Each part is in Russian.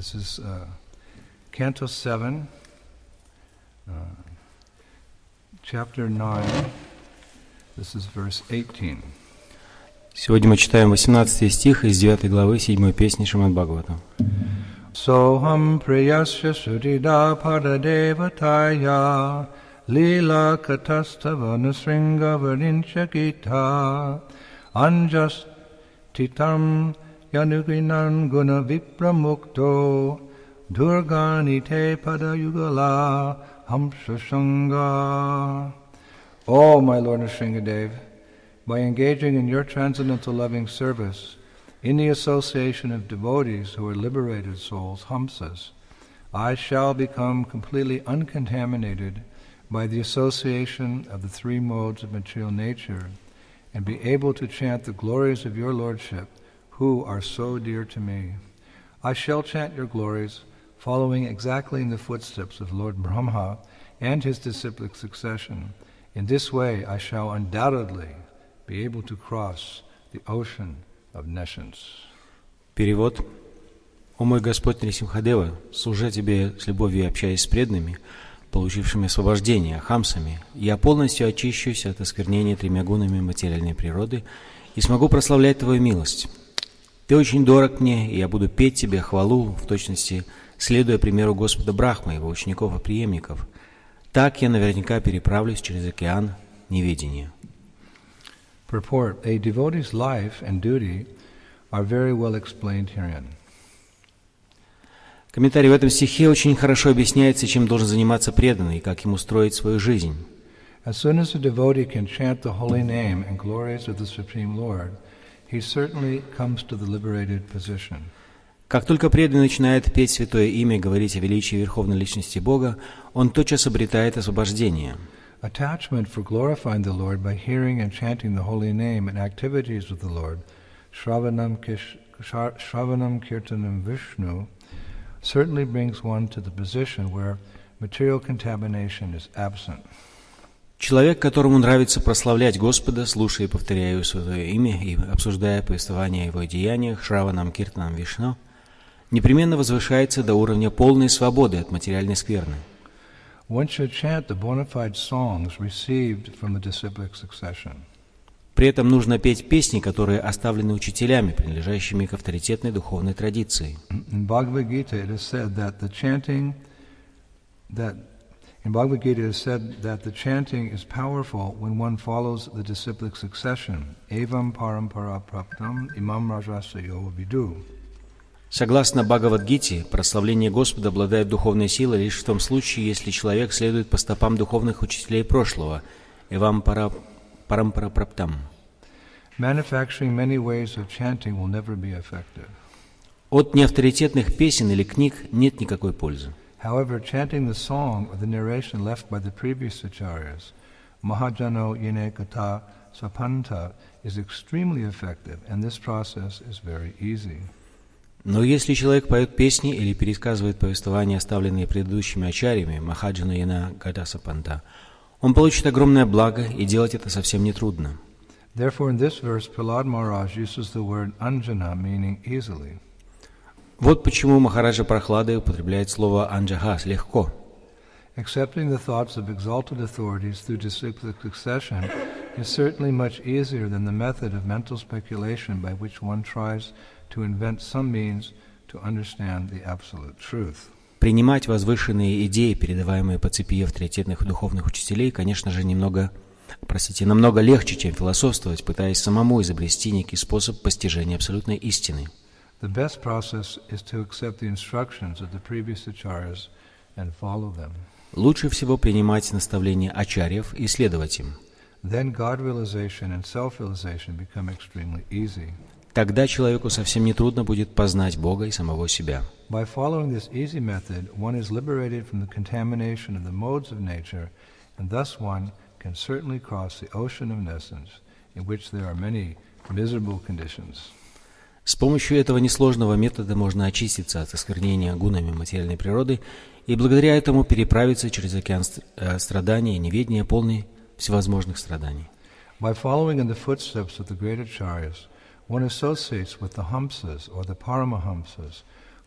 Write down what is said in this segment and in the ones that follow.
This is Canto 7, chapter 9. This is verse 18. Сегодня мы читаем 18 стих из 9 главы 7 песни Шримад Бхагаватам. Soham priyasya sudida padadevataya lila katastava nusringa varincha gita anjas titam yanuginan guna vipramukto durganite padayugala hamsasanga. O my Lord Nrsingadev, by engaging in your transcendental loving service, in the association of devotees who are liberated souls, Hamsas, I shall become completely uncontaminated by the association of the three modes of material nature and be able to chant the glories of your Lordship, who are so dear to me. I shall chant your glories, following exactly in the footsteps of Lord Brahma and his disciplic succession. In this way I shall undoubtedly be able to cross the ocean of nescience. Перевод. «О мой Господь Нрисимхадева, служа Тебе с любовью и общаясь с преданными, получившими освобождение, хамсами, я полностью очищусь от осквернения тремя гунами материальной природы и смогу прославлять Твою милость. Ты очень дорог мне, и я буду петь Тебе хвалу, в точности следуя примеру Господа Брахмы, его учеников и преемников. Так я наверняка переправлюсь через океан неведения». Purport. A devotee's life and duty are very well explained herein. Комментарий в этом стихе очень хорошо объясняется, чем должен заниматься преданный и как ему строить свою жизнь. As soon as a devotee can chant the holy name and glories of the Supreme Lord, he certainly comes to the liberated position. Как только преданный начинает петь святое имя и говорить о величии Верховной Личности Бога, он тотчас обретает освобождение. Attachment for glorifying the Lord by hearing and chanting the holy name and activities of the Lord, Shravanam Kirtanam Vishnu, certainly brings one to the position where material contamination is absent. Человек, которому нравится прославлять Господа, слушая и повторяя его святое имя и обсуждая повествование о его деяниях, Шраванам Киртанам Вишну, непременно возвышается до уровня полной свободы от материальной скверны. One should chant the bona fide songs received from the disciplic succession. При этом нужно петь песни, которые оставлены учителями, принадлежащими к авторитетной духовной традиции. In Bhagavad Gita it is said that the chanting is powerful when one follows the disciplic succession. Evam parampara praptam imam rajasa yo vidu. Согласно Бхагавад-гите, прославление Господа обладает духовной силой лишь в том случае, если человек следует по стопам духовных учителей прошлого, «Эвам парампара праптам». Manufacturing many ways of chanting will never be effective. От неавторитетных песен или книг нет никакой пользы. However, chanting the song or the narration left by the previous acharyas, Mahajano Yene Kata Sapanta, is extremely effective, and this process is very easy. Но если человек поет песни или пересказывает повествования, оставленные предыдущими ачарьями, Махаджана Яна Гадасапанта, он получит огромное благо, и делать это совсем нетрудно. Therefore, in this verse, Prahlad Maharaj uses the word anjana, meaning easily. Вот почему Махараджа Прахлада употребляет слово анджаха, легко. Accepting the thoughts of exalted authorities through disciplic succession is certainly much easier than the method of mental speculation by which one tries to invent some means to understand the absolute truth. Принимать возвышенные идеи, передаваемые по цепи авторитетных духовных учителей, конечно же, намного легче, чем философствовать, пытаясь самому изобрести некий способ постижения абсолютной истины. The best process is to accept the instructions of the previous acharyas and follow them. Лучше всего принимать наставления ачарьев и следовать им. Then God realization and self-realization become extremely easy. Тогда человеку совсем не трудно будет познать Бога и самого себя. By following this easy method, one is liberated from the contamination of the modes of nature, and thus one can certainly cross the ocean of nescience, in which there are many miserable conditions. С помощью этого несложного метода можно очиститься от осквернения гунами материальной природы и благодаря этому переправиться через океан страданий и неведения, полный всевозможных страданий. By following in the footsteps of the great acharyas, one associates with the Hamsas or the Paramahamsas,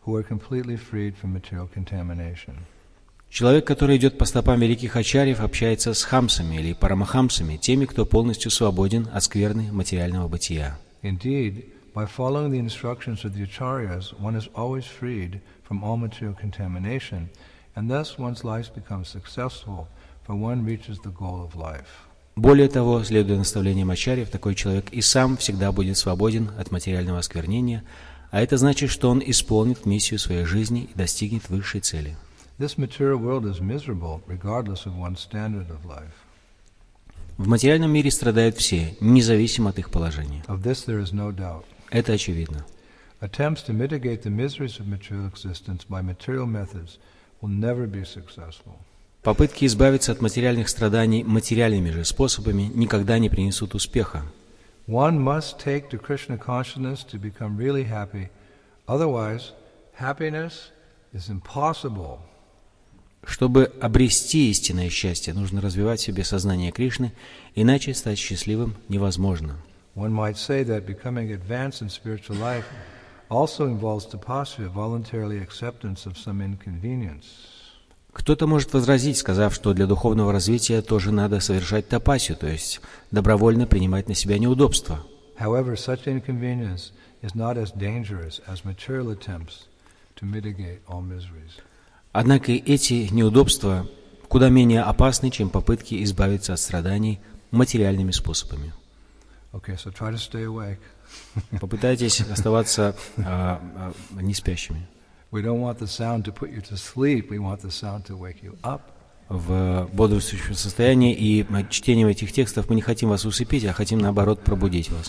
who are completely freed from material contamination. Человек, который идет по стопам великих ачарьев, общается с хамсами или парамахамсами, теми, кто полностью свободен от скверны материального бытия. Indeed, by following the instructions of the acharyas, one is always freed from all material contamination, and thus one's life becomes successful, for one reaches the goal of life. Более того, следуя наставлениям ачарьев, такой человек и сам всегда будет свободен от материального осквернения, а это значит, что он исполнит миссию своей жизни и достигнет высшей цели. This material world is miserable, regardless of one's standard of life. В материальном мире страдают все, независимо от их положения. Of this there is no doubt. Это очевидно. Attempts to mitigate the miseries of material existence by material methods will never be successful. Попытки избавиться от материальных страданий материальными же способами никогда не принесут успеха. One must take to Krishna consciousness to become really happy. Otherwise, happiness is impossible. Чтобы обрести истинное счастье, нужно развивать в себе сознание Кришны, иначе стать счастливым невозможно. One might say that becoming advanced in spiritual life also involves tapasya, voluntarily acceptance of some inconvenience. Кто-то может возразить, сказав, что для духовного развития тоже надо совершать тапасию, то есть добровольно принимать на себя неудобства. However, such inconvenience is not as dangerous as material attempts to mitigate all miseries. Однако эти неудобства куда менее опасны, чем попытки избавиться от страданий материальными способами. Okay, so try to stay awake. Попытайтесь оставаться не спящими. We don't want the sound to put you to sleep. We want the sound to wake you up. В бодрствующем состоянии, и чтением этих текстов мы не хотим вас усыпить, а хотим, наоборот, пробудить вас.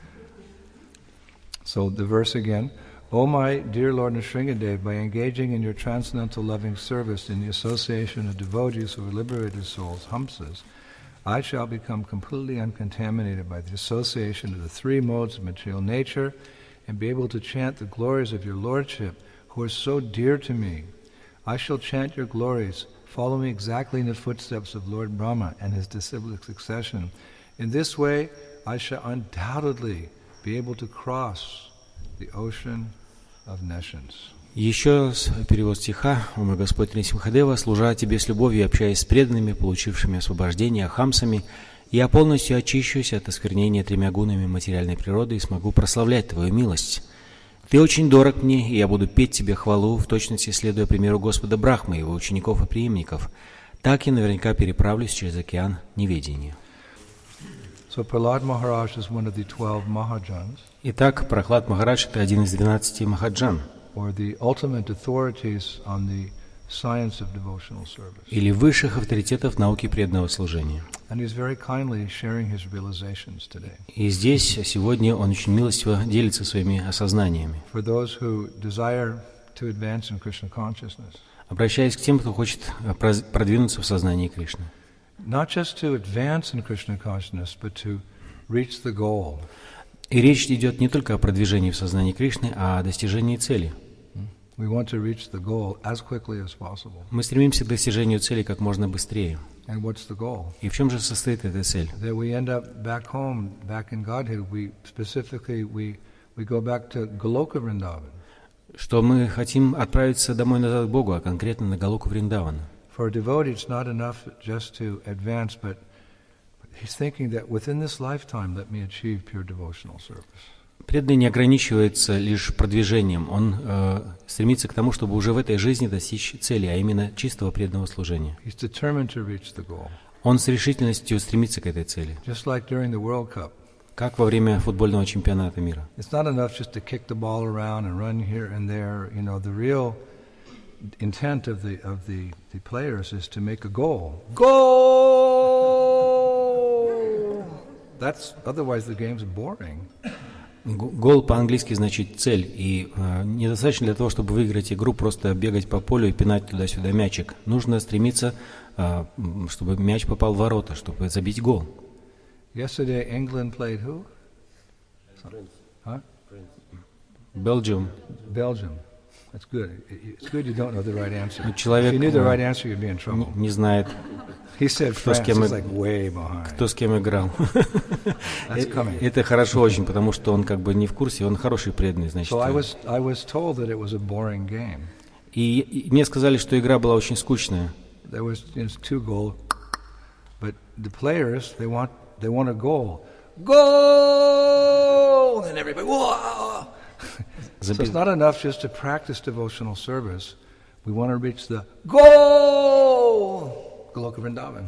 So the verse again. O my dear Lord Nrsingadev, by engaging in your transcendental loving service in the association of devotees who are liberated souls, Hamsas, I shall become completely uncontaminated by the association of the three modes of material nature and be able to chant the glories of your Lordship, who are so dear to me. I shall chant your glories, following exactly in the footsteps of Lord Brahma and his disciplic succession. In this way, I shall undoubtedly be able to cross the ocean of nescience. Еще раз перевод стиха. «О мой Господь Нрисимхадева, служа Тебе с любовью и общаясь с преданными, получившими освобождение хамсами, я полностью очищусь от осквернения тремя гунами материальной природы и смогу прославлять Твою милость. Ты очень дорог мне, и я буду петь Тебе хвалу, в точности следуя примеру Господа Брахмы, его учеников и преемников. Так я наверняка переправлюсь через океан неведения». So Prahlad Maharaj is one of the 12 Mahajans, Итак, Прахлад Махарадж – это один из 12 Махаджан, or the ultimate authorities on the science of devotional service. или высших авторитетов науки преданного служения. And he's very kindly sharing his realizations today. И здесь, сегодня, он очень милостиво делится своими осознаниями. For those who desire to advance in Krishna consciousness, Обращаясь к тем, кто хочет продвинуться в сознании Кришны. not just to advance in Krishna consciousness, but to reach the goal. И речь идет не только о продвижении в сознании Кришны, а о достижении цели. We want to reach the goal as quickly as possible. Мы стремимся к достижению цели как можно быстрее. And what's the goal? И в чем же состоит эта цель? That we end up back home, back in Godhead. We go back to Goloka Vrindavan. Что мы хотим отправиться домой назад к Богу, а конкретно на Галоку Вриндавана. For a devotee, it's not enough just to advance, but he's thinking that within this lifetime, let me achieve pure devotional service. Преданный не ограничивается лишь продвижением, он стремится к тому, чтобы уже в этой жизни достичь цели, а именно чистого преданного служения. He's determined to reach the goal. Он с решительностью стремится к этой цели, Just like during the World Cup. как во время футбольного чемпионата мира. It's not enough just to kick the ball around and run here and there. You know, the real intent of the players is to make a goal. Goal! That's otherwise the game's boring. Гол по-английски значит цель, и недостаточно для того, чтобы выиграть игру, просто бегать по полю и пинать туда-сюда мячик. Нужно стремиться, чтобы мяч попал в ворота, чтобы забить гол. Yesterday England played who? Huh? Belgium. Belgium. That's good. It's good you don't know the right answer. If Человек you knew the right answer, you'd be in trouble. не знает, He said кто с France кем is like way behind. кто с кем играл. That's coming. Это хорошо очень, потому что он как бы не в курсе, он хороший преданный, значит. So I was told that it was a boring game. И мне сказали, что игра была очень скучная. There was two goals, but the players they want a goal. Goal! And everybody, whoa! So it's not enough just to practice devotional service. We want to reach the goal! Goloka Vrindavan.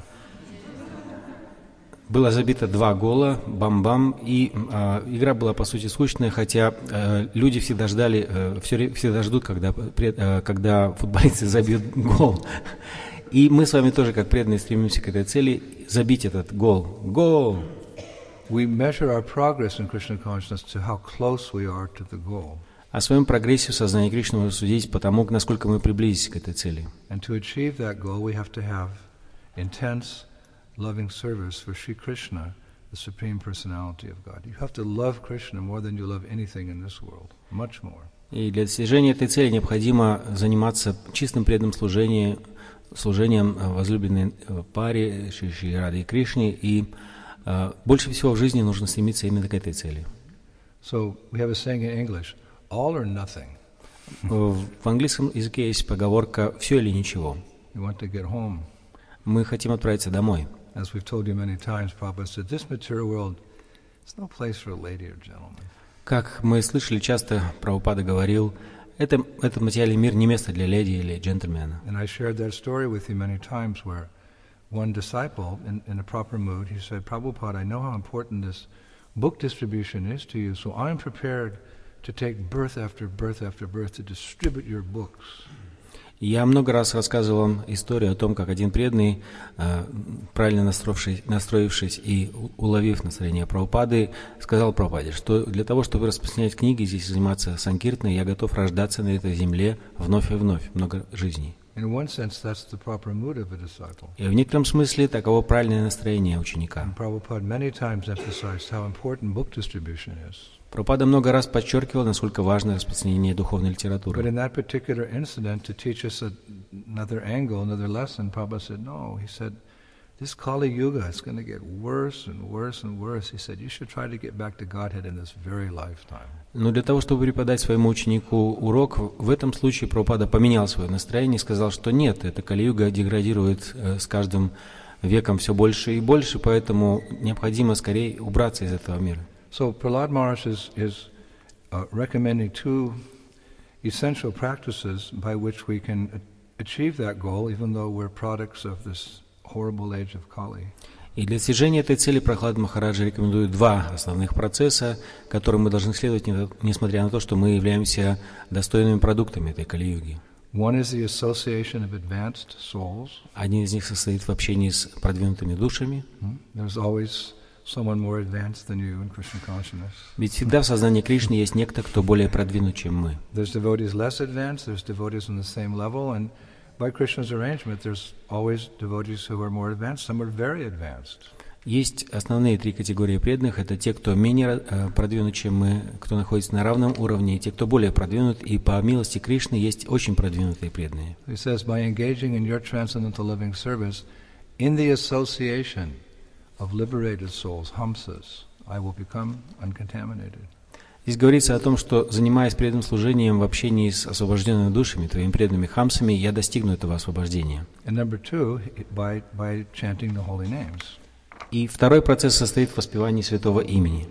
Было забито 2 гола, бам-бам, и игра была по сути скучная, хотя люди всегда ждали, всегда ждут, когда футболисты забьют гол. И мы с вами тоже, как преданные, стремимся к этой цели, забить этот гол. Гол! We measure our progress in Krishna consciousness to how close we are to the goal. О своем прогрессе в сознании Кришны можно судить по тому, насколько мы приблизились к этой цели. And to achieve that goal, we have to have intense, loving service for Sri Krishna, the Supreme Personality of God. You have to love Krishna more than you love anything in this world, much more. И для достижения этой цели необходимо заниматься чистым преданным служением возлюбленной паре Шри Радhe и Кришне, и больше всего в жизни нужно стремиться именно к этой цели. So we have a saying in English, all or nothing. В английском языке есть поговорка «все или ничего». We want to get home. Мы хотим отправиться домой. As we've told you many times, Prabhupada said, this material world is no place for a lady or gentleman. Как мы слышали часто, Прабхупада говорил, этот материальный мир не место для леди или джентльмена. And I shared that story with you many times where one disciple, in a proper mood, he said, Prabhupada, I know how important this book distribution is to you, so I'm prepared to take birth after birth after birth to distribute your books. Я много раз рассказывал вам историю о том, как один преданный, правильно настроившись и уловив настроение Прабхупады, сказал Прабхупаде, что для того, чтобы распространять книги, здесь заниматься санкиртной, я готов рождаться на этой земле вновь и вновь, много жизней. И в некотором смысле таково правильное настроение ученика. Прабхупада много раз подчеркивал, насколько важно распространение духовной литературы. This Kali Yuga is going to get worse and worse and worse. He said, you should try to get back to Godhead in this very lifetime. Но для того, чтобы преподать своему ученику урок, в этом случае Прабхупада поменял свое настроение и сказал, что нет, эта Кали-юга деградирует с каждым веком все больше и больше, поэтому необходимо скорее убраться из этого мира. So Prahlad Maharaj is recommending 2 essential practices by which we can achieve that goal, even though we're products of this horrible age of Kali. И для достижения этой цели Прахлад Махараджа рекомендует 2 основных процесса, которым мы должны следовать, несмотря на то, что мы являемся достойными продуктами этой Кали-юги. Один из них состоит в общении с продвинутыми душами. Ведь всегда в сознании Кришны есть некто, кто более продвинут, чем мы. By Krishna's arrangement, there's always devotees who are more advanced, some are very advanced. Есть основные 3 категории преданных. Это те, кто менее продвинут, чем мы, кто находится на равном уровне, и те, кто более продвинут. И по милости Кришны есть очень продвинутые преданные. He says, by engaging in your transcendental loving service, in the association of liberated souls, hamsas, I will become uncontaminated. Здесь говорится о том, что, занимаясь преданным служением в общении с освобожденными душами, твоими преданными хамсами, я достигну этого освобождения. И второй процесс состоит в воспевании святого имени.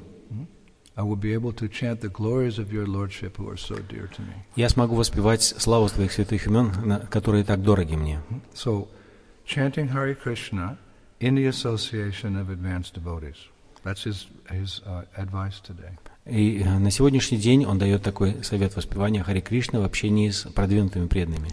Я смогу воспевать славу твоих святых имен, которые так дороги мне. So, chanting Hare Krishna in the association of advanced devotees. That's his advice today. И на сегодняшний день он дает такой совет воспевания Харе Кришны в общении с продвинутыми преданными.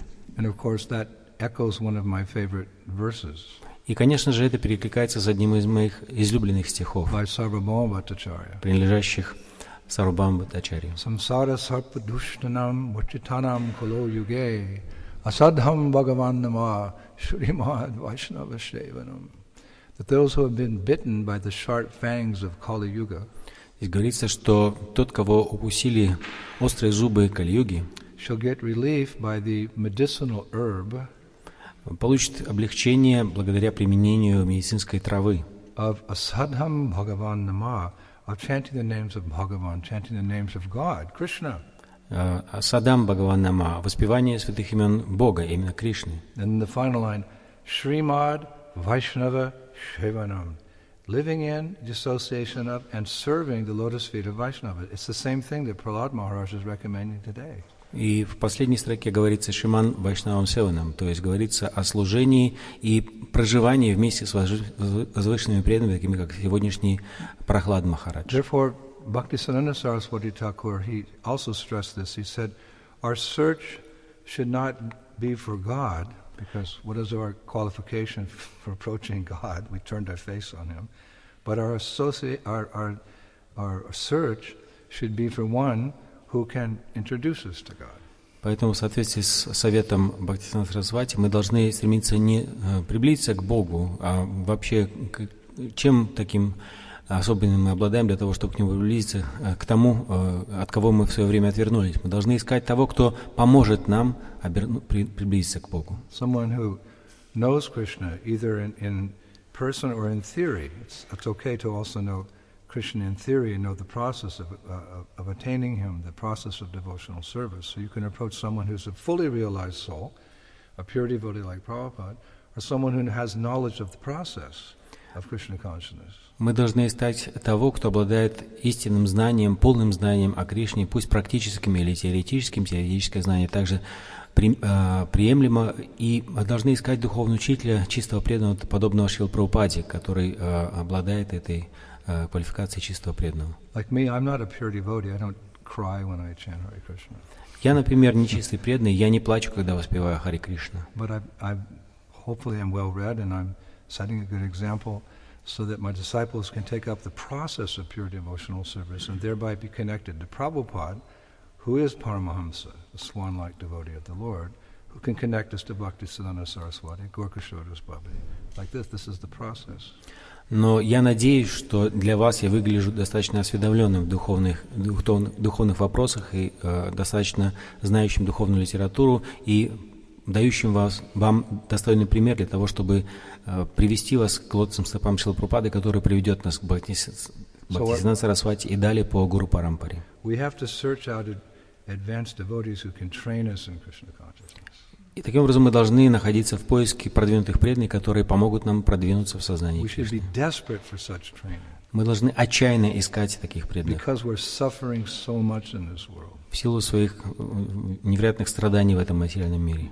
И, конечно же, это перекликается с одним из моих излюбленных стихов, принадлежащих Сарвабхаума Бхаттачарье. Самсара сарпадушнанам вачитанам кало юге асадхам бхагаваннама шримад вайшнава шеванам. That those who have been bitten by the sharp fangs of Kali Yuga, здесь говорится, что тот, кого укусили острые зубы Кали-юги, shall get relief by the medicinal herb получит облегчение благодаря применению медицинской травы, of asadham bhagavan nama, of chanting the names of Bhagavan, chanting the names of God, Krishna. Садам Бхагаван Нама, воспевание святых имен Бога, именно Кришны. And the final line, Srimad Vaishnava Shevanam, living in, dissociation of, and serving the lotus feet of Vaishnava. It's the same thing that Prahlad Maharaj is recommending today. И в последней строке говорится Шриман Вайшнавам Севанам, то есть говорится о служении и проживании вместе с возвышенными преданными, такими как сегодняшний Прахлад Махарадж. Therefore, Bhaktisiddhanta Saraswati Thakur, he also stressed this. He said, our search should not be for God, because what is our qualification for approaching God? We turned our face on Him. But our search should be for one who can introduce us to God. Поэтому в соответствии с советом Бхактисиddханта Сарасвати мы должны стремиться не приблизиться к Богу, а вообще чем таким особенным мы обладаем для того, чтобы к Нему приблизиться, к тому, от кого мы в свое время отвернулись. Мы должны искать того, кто поможет нам приблизиться к Богу. Someone who knows Krishna, either in person or in theory. It's okay to also know Krishna in theory and know the process of attaining Him, the process of devotional service. So you can approach someone who's a fully realized soul, a pure devotee like Prabhupada, or someone who has knowledge of the process of Krishna consciousness. Мы должны искать того, кто обладает истинным знанием, полным знанием о Кришне, пусть практическим или теоретическим. Теоретическое знание также приемлемо, и должны искать духовного учителя, чистого преданного, подобного Шрила Прабхупаде, который обладает этой квалификацией чистого преданного. Like me, I'm not a pure devotee. I don't cry when I chant Hare Krishna. Я, например, не чистый преданный, я не плачу, когда воспеваю Харе Кришна. But hopefully I'm well read and I'm setting a good example so that my disciples can take up the process of pure devotional service and thereby be connected to Prabhupada, who is Paramahamsa, the swan-like devotee of the Lord, who can connect us to Bhaktisiddhanta Saraswati, Gorkashodas Bhavi. Like this is the process. Но я надеюсь, что для вас я выгляжу достаточно осведомленным в духовных вопросах и достаточно знающим духовную литературу и дающим вам достойный пример для того, чтобы привести вас к лотосным стопам Шрилы Прабхупады, который приведет нас к Бхактисиддханта Сарасвати и далее по Гуру Парампаре. И таким образом мы должны находиться в поиске продвинутых преданных, которые помогут нам продвинуться в сознании Кришны. Мы должны отчаянно искать таких преданных в силу своих невероятных страданий в этом материальном мире.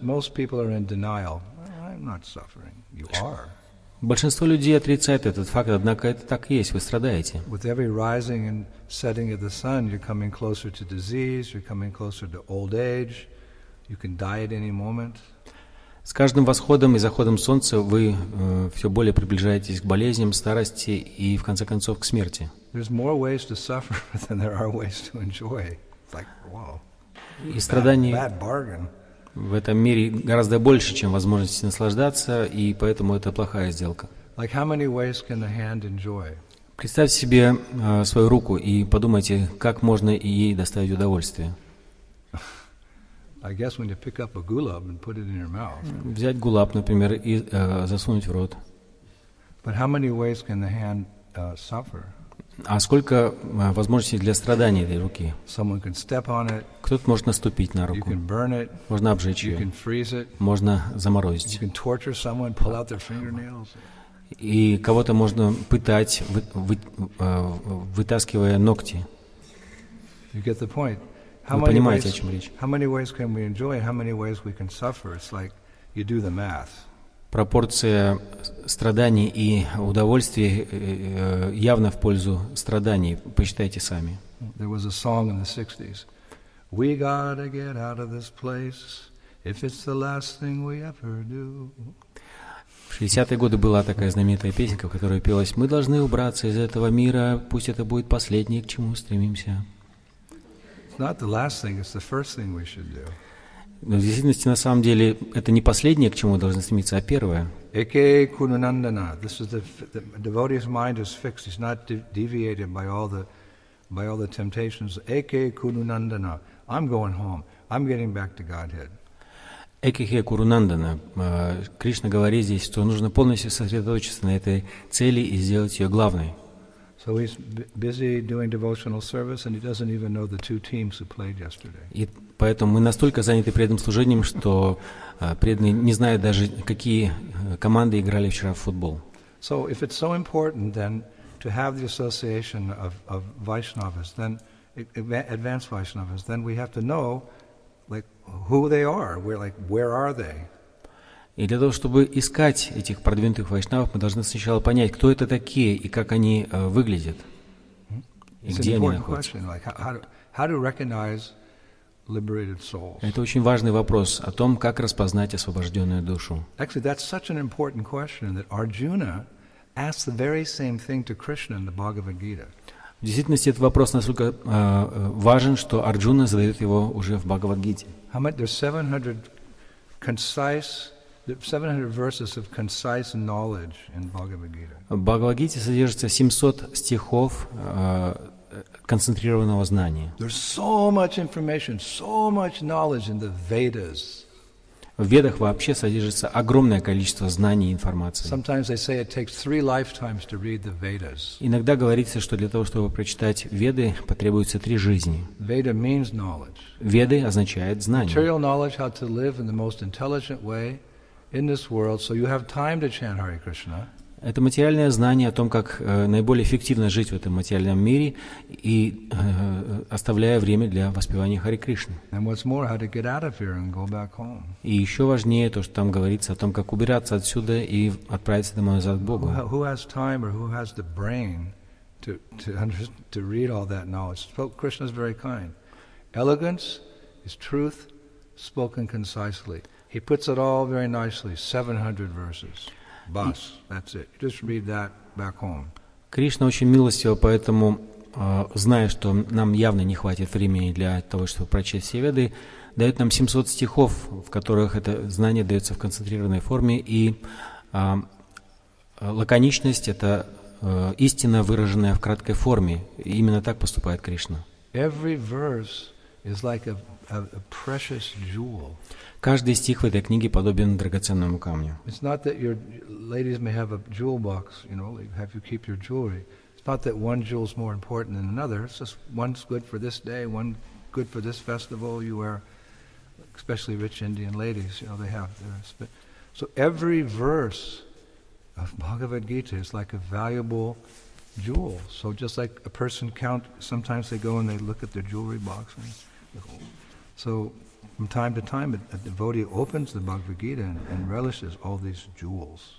Большинство людей отрицает этот факт, однако это так и есть, вы страдаете. С каждым восходом и заходом солнца вы все более приближаетесь к болезням, старости и, в конце концов, к смерти. И страданий в этом мире гораздо больше, чем возможности наслаждаться, и поэтому это плохая сделка. Представьте себе свою руку и подумайте, как можно ей доставить удовольствие. Взять гулаб, например, и засунуть в рот. А сколько возможностей для страданий этой руки? Кто-то может наступить на руку, можно обжечь ее, можно заморозить. И кого-то можно пытать, вытаскивая ногти. Вы понимаете, о чем речь? Пропорция страданий и удовольствий явно в пользу страданий. Посчитайте сами. В 60-е годы была такая знаменитая песенка, в которой пелось: «Мы должны убраться из этого мира, пусть это будет последнее, к чему стремимся». Но в действительности, на самом деле, это не последнее, к чему мы должны стремиться, а первое. Eke Kununandana. This is the devotee's mind is fixed. He's not deviated by all the temptations. Eke Kununandana. I'm going home. I'm getting back to Godhead. Экихе Курунандана, Кришна говорит здесь, что нужно полностью сосредоточиться на этой цели и сделать ее главной. So he's busy doing devotional service, and he doesn't even know the two teams who played yesterday. И поэтому мы настолько заняты преданным служением, что преданные не знают даже, какие команды играли вчера в футбол. So if it's so important then to have the association of Vaishnavas, then advanced Vaishnavas, then we have to know like who they are. We're like, where are they? И для того, чтобы искать этих продвинутых вайшнавов, мы должны сначала понять, кто это такие и как они выглядят, и где они находятся. Это очень важный вопрос о том, как распознать освобожденную душу. Actually, that's such an important question that Arjuna asked the very same thing to Krishna in the Bhagavad Gita. В действительности этот вопрос настолько важен, что Арджуна задает его уже в Бхагавад-гите. There's 700 verses of concise knowledge in Bhagavad Gita. В Бхагавад-гите содержится 700 стихов концентрированного знания. There's so much information, so much knowledge in the Vedas. В Ведах вообще содержится огромное количество знаний и информации. Sometimes they say it takes 3 lifetimes to read the Vedas. Иногда говорится, что для того, чтобы прочитать Веды, потребуется 3 жизни. Veda means knowledge. Веды означает знание. Material knowledge, how to live in the most intelligent way in this world, so you have time to chant Hare Krishna. Это материальное знание о том, как наиболее эффективно жить в этом материальном мире и оставляя время для воспевания Харе Кришны. И еще важнее то, что там говорится о том, как убираться отсюда и отправиться домой назад к Богу. Krishna is very kind. Elegance is truth spoken concisely. He puts it all very nicely, 700 verses. Bus, that's it. Just read that back home. Кришна очень милостива, поэтому, зная, что нам явно не хватит времени для того, чтобы прочесть все Веды, дает нам 700 стихов, в которых это знание дается в концентрированной форме, и лаконичность — это истина, выраженная в краткой форме. И именно так поступает Кришна. Every verse is like a precious jewel. Каждый стих в этой книге подобен драгоценному камню. It's not that your ladies may have a jewel box, have you keep your jewelry. It's not that one jewel is more important than another. It's just one's good for this day, one good for this festival. You wear, especially rich Indian ladies, they have their. So every verse of Bhagavad Gita is like a valuable jewel. So just like a person sometimes they go and they look at their jewelry box so. From time to time, a devotee opens the Bhagavad Gita and relishes all these jewels.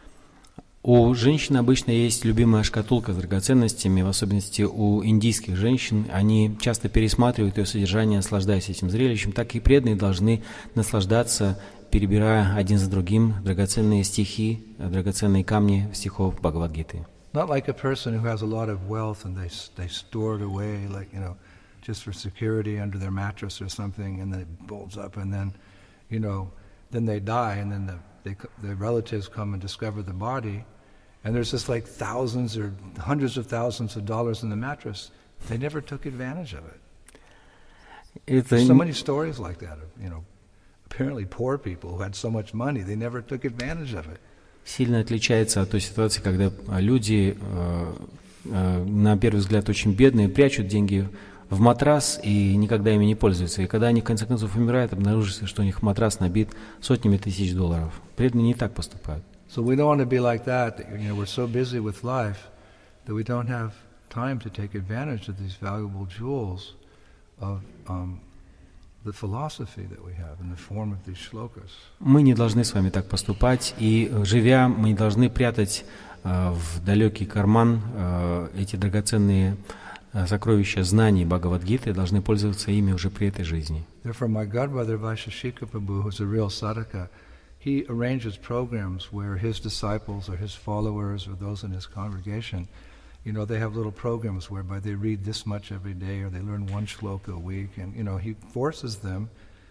У женщин обычно есть любимая шкатулка с драгоценностями, в особенности у индийских женщин. Они часто пересматривают ее содержание, наслаждаясь этим зрелищем. Так и преданные должны наслаждаться, перебирая один за другим драгоценные стихи, драгоценные камни стихов Бхагавад-гиты. Not like a person who has a lot of wealth and they store it away, just for security under their mattress or something, and then it bolts up, and then, then they die, and then the relatives come and discover the body, and there's just like thousands or hundreds of thousands of dollars in the mattress. They never took advantage of it. There's so many stories like that of, apparently poor people who had so much money, they never took advantage of it. Сильно отличается от той ситуации, когда люди, на первый взгляд, очень бедные, прячут деньги в матрас и никогда ими не пользуются. И когда они в конце концов умирают, обнаружится, что у них матрас набит сотнями тысяч долларов. Преданные не так поступают. So we don't want to be like that. We're so busy with life that we don't have time to take advantage of these valuable jewels of the philosophy that we have in the form of these shlokas. Мы не должны с вами так поступать, и живя, мы не должны прятать в далекий карман эти драгоценные сокровища знаний Бхагавад-гиты, должны пользоваться ими уже при этой жизни. Therefore, my godbrother Vaisheshika Prabhu, who's a real sadhaka, he arranges programs where his disciples or his followers or those in his congregation, they have little programs whereby they read this much every day or they learn one shloka a week, and he forces them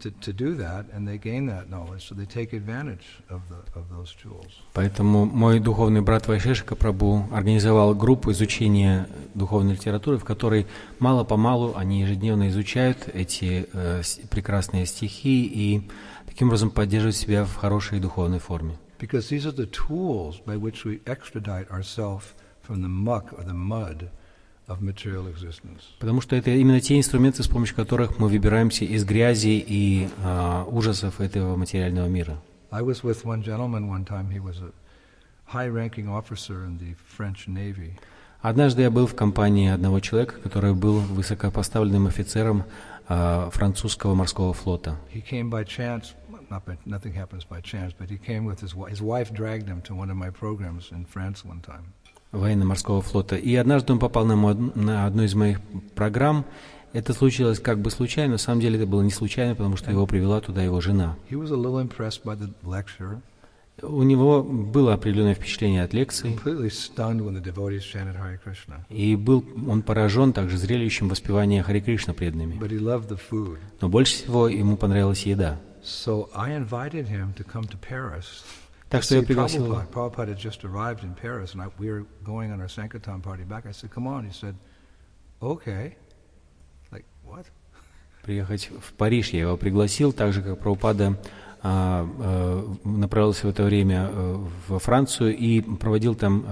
to do that, and they gain that knowledge, so they take advantage of those jewels. Поэтому мой духовный брат Вайшешика Прабху организовал группу изучения духовной литературы, в которой мало-помалу они ежедневно изучают эти прекрасные стихи и таким образом поддерживают себя в хорошей духовной форме. Because these are the tools by which we extradite ourselves from the muck or the mud of material existence. Потому что это именно те инструменты, с помощью которых мы выбираемся из грязи и ужасов этого материального мира. I was with one gentleman one time. He was a high-ranking officer in the French Navy. Однажды я был в компании одного человека, который был высокопоставленным офицером французского морского флота. He came by chance. Nothing happens by chance, but he came with his wife dragged him to one of my programs in France one time. Военно-морского флота. И однажды он попал на одну из моих программ. Это случилось как бы случайно, на самом деле это было не случайно, потому что его привела туда его жена. He was a little impressed by the lecture. У него было определенное впечатление от лекции. Completely stunned when the devotees chanted Hare Krishna. И был он поражен также зрелищем воспевания Харе Кришна преданными. But he loved the food. Но больше всего ему понравилась еда. So I invited him to come to Paris. Так что я пригласил его. Prabhupada had just arrived in Paris, and we were going on our Sankirtan party back. I said, "Come on." He said, "Okay." Like what? Приехать в Париж я его пригласил, так же как Прабхупада направился в это время во Францию и проводил там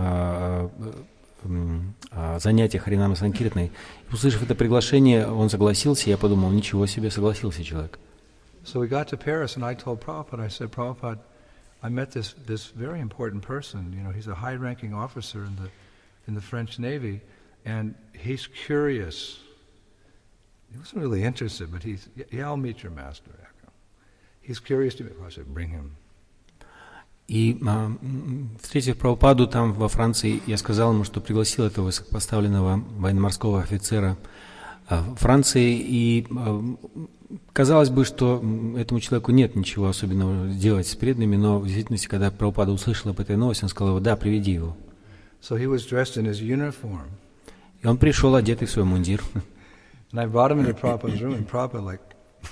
занятия Харинама Санкиртной. Услышав это приглашение, он согласился. Я подумал, ничего себе, согласился человек. So we got to Paris, and I told Prabhupada, I said, "Prabhupada, I met this very important person. You know, he's a high-ranking officer in the French Navy, and he's curious. He wasn't really interested, but I'll meet your master. He's curious to me." I said, "Bring him." И встретив Прабхупаду там во Франции, я сказал ему, что пригласил этого высокопоставленного военно-морского офицера Франции, и казалось бы, что этому человеку нет ничего особенного делать с преданными, но в действительности, когда Прабхупада услышал об этой новости, он сказал: "Да, приведи его." So he was dressed in his uniform. И он пришел одетый в свой мундир. And I brought him into Prabhupada's room, and Prabhupada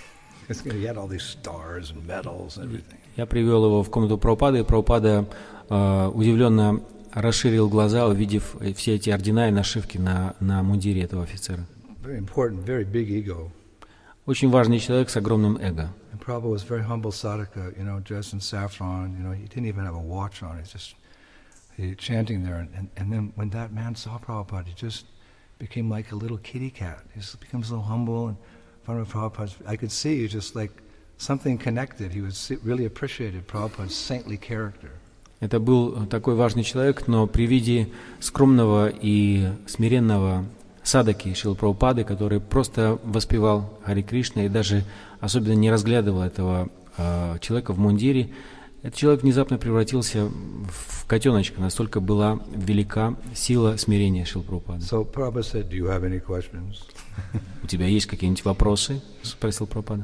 he had all these stars and medals and everything. Я привел его в комнату Прабхупады, и Прабхупада удивленно расширил глаза, увидев все эти ордена и нашивки на мундире этого офицера. Very important, very big ego. Очень важный человек с огромным эго. And Prabhupada was very humble sadhaka, dressed in saffron. He didn't even have a watch on. He's just chanting there. And then when that man saw Prabhupada, he just became like a little kitty cat. He just becomes a little humble in front of Prabhupada. I could see just like something connected. He really appreciated Prabhupada's saintly character. Это был такой важный человек, но при виде скромного и смиренного садаки Шрилы Прабхупады, который просто воспевал Харе Кришна и даже особенно не разглядывал этого человека в мундире, этот человек внезапно превратился в котеночка, настолько была велика сила смирения Шрилы Прабхупады. So Prabhupada said, "Do you have any questions?" У тебя есть какие-нибудь вопросы? Спросил Прабхупада.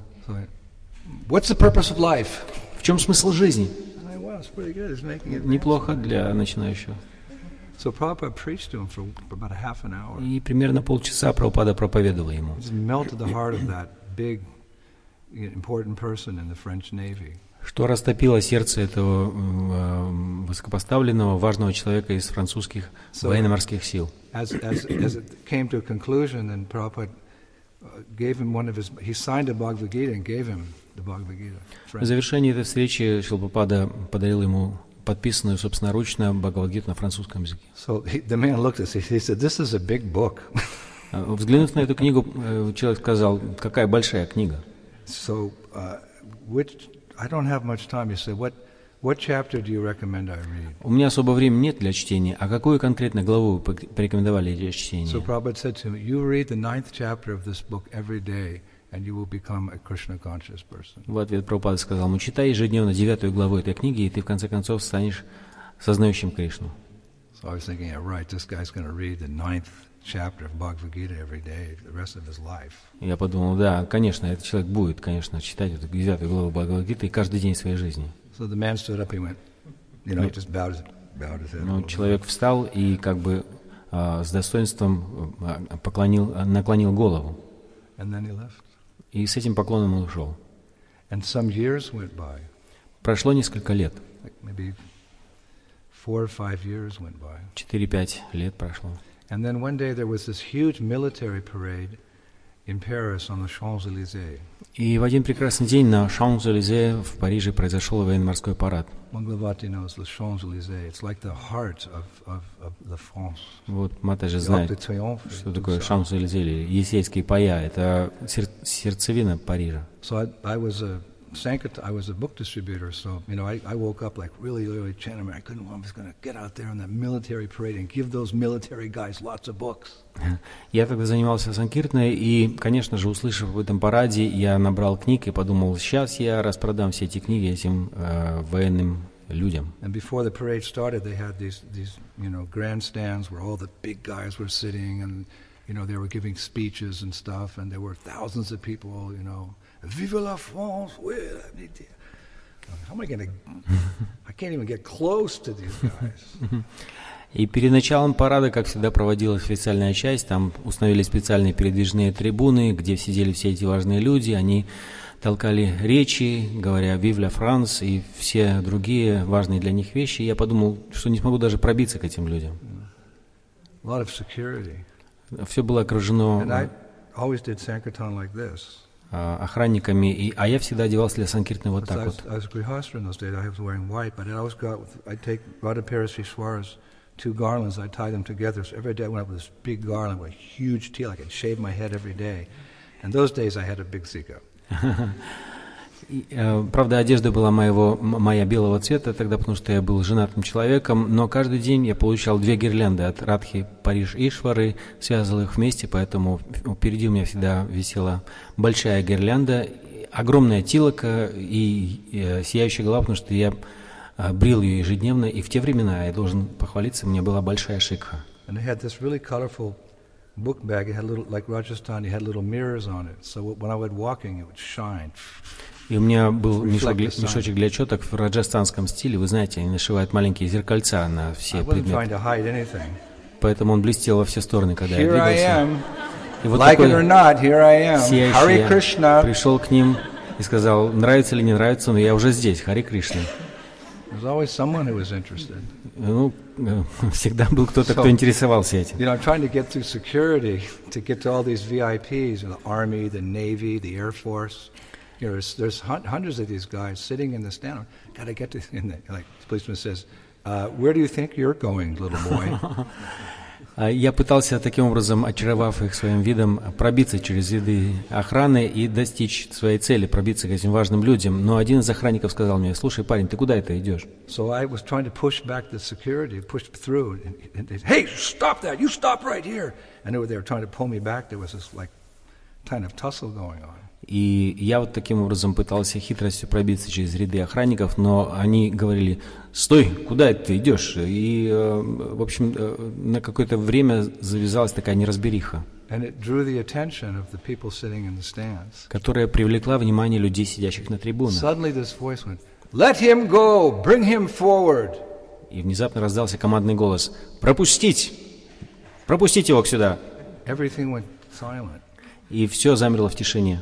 What's the purpose of life? В чем смысл жизни? Wow, it's pretty good. It's making it Неплохо для начинающего. So Prabhupada preached to him for about a half an hour. И примерно полчаса Прабхупада проповедовал ему. It melted the heart of that big, important person in the French Navy. Что растопило сердце этого высокопоставленного, важного человека из французских военно-морских сил. As it came to a conclusion, then Prabhupada gave him he signed a Bhagavad Gita and gave him the Bhagavad Gita. В завершении этой встречи Шрила Прабхупада подарил ему подписанную собственноручно Бхагавад-гиту на французском языке. So the man looked at us. He said, "This is a big book." Взглянув на эту книгу, человек сказал: "Какая большая книга." So, I don't have much time. He said, "What chapter do you recommend I read?" У меня особо времени нет для чтения. А какую конкретно главу вы порекомендовали для чтения? So Prabhupada said to me, "You read the 9th chapter of this book every day, and you will become a Krishna conscious person." В ответ Прабхупада сказал ему: "Читай ежедневно 9 главу этой книги, и ты в конце концов станешь сознающим Кришну." So I was thinking, yeah, right, this guy's going to read the 9th chapter of Bhagavad Gita every day the rest of his life. Я подумал, да, конечно, этот человек будет, конечно, читать эту 9 главу Бхагавад-гиты каждый день своей жизни. So the man stood up, he went, he just bowed his head. Но человек встал и как бы с достоинством наклонил голову. And then he left. И с этим поклоном он ушел. And some years went by, Прошло несколько лет, like maybe 4 or 5 years went by. 4-5 лет прошло. And then one day there was this huge military parade in Paris on the Champs-Élysées. И в один прекрасный день на Шанс-Элизе в Париже произошел военно-морской парад. Монглавати knows the Champs-Élysées. It's like the heart of the France. Вот Мата же знает, что такое Шанс-Элизе или Елисейские поля. Это сердцевина Парижа. So I was a book distributor, so I woke up like really chanting. I was going to get out there on that military parade and give those military guys lots of books. Я тогда занимался санкиртной, и, конечно же, услышав об этом параде, я набрал книг и подумал, сейчас я распродам все эти книги этим военным людям. And before the parade started, they had these grandstands where all the big guys were sitting, and they were giving speeches and stuff, and there were thousands of people, Vive la France! How am I going to? I can't even get close to these guys. И перед началом парада, как всегда, проводилась официальная часть. Там установили специальные передвижные трибуны, где сидели все эти важные люди. Они толкали речи, говоря «Vive la France» и все другие важные для них вещи. И я подумал, что не смогу даже пробиться к этим людям. A lot of security. Все было окружено And I always did Sankirtan like this. охранниками, а я всегда одевался для санкиртны вот так вот. I was Grihastha in those days. I was wearing white, but I'd take Radha Parasishwara's 2 garlands, I'd tie them together. So every day I went up with this big garland with a huge tail. I could shave my head every day. And those days I had a big sika. Правда, одежда была моя белого цвета тогда, потому что я был женатым человеком, но каждый день я получал 2 гирлянды от Радхи Париж Ишвары, связывал их вместе, поэтому впереди у меня всегда висела большая гирлянда, огромная тилока и сияющая голова, потому что я брил ее ежедневно, и в те времена, я должен похвалиться, у меня была большая шикха. And they had this really colorful book bag. It had like Rajasthan, it had little mirrors on it. So when I was walking, it would shine. И у меня был мешочек для четок в раджастанском стиле. Вы знаете, они нашивают маленькие зеркальца на все предметы. Поэтому он блестел во все стороны, когда я двигался. И вот такой сияющий я пришел к ним и сказал, нравится или не нравится, но я уже здесь, Хари Кришна. Ну, всегда был кто-то, кто интересовался этим. There's hundreds of these guys sitting in the stand. Got to get to, like the policeman says, where do you think you're going, little boy? Я пытался таким образом, очаровав их своим видом, пробиться через ряды охраны и достичь своей цели, пробиться к этим важным людям. Но один из охранников сказал мне, слушай, парень, ты куда это идешь? So I was trying to push back the security, push through, and they said, hey, stop that! You stop right here! And they were trying to pull me back. There was this like kind of tussle going on. И я вот таким образом пытался хитростью пробиться через ряды охранников, но они говорили, стой, куда это ты идешь? И, в общем, на какое-то время завязалась такая неразбериха, которая привлекла внимание людей, сидящих на трибунах. И внезапно раздался командный голос, пропустить! Пропустить его сюда! И все замерло в тишине.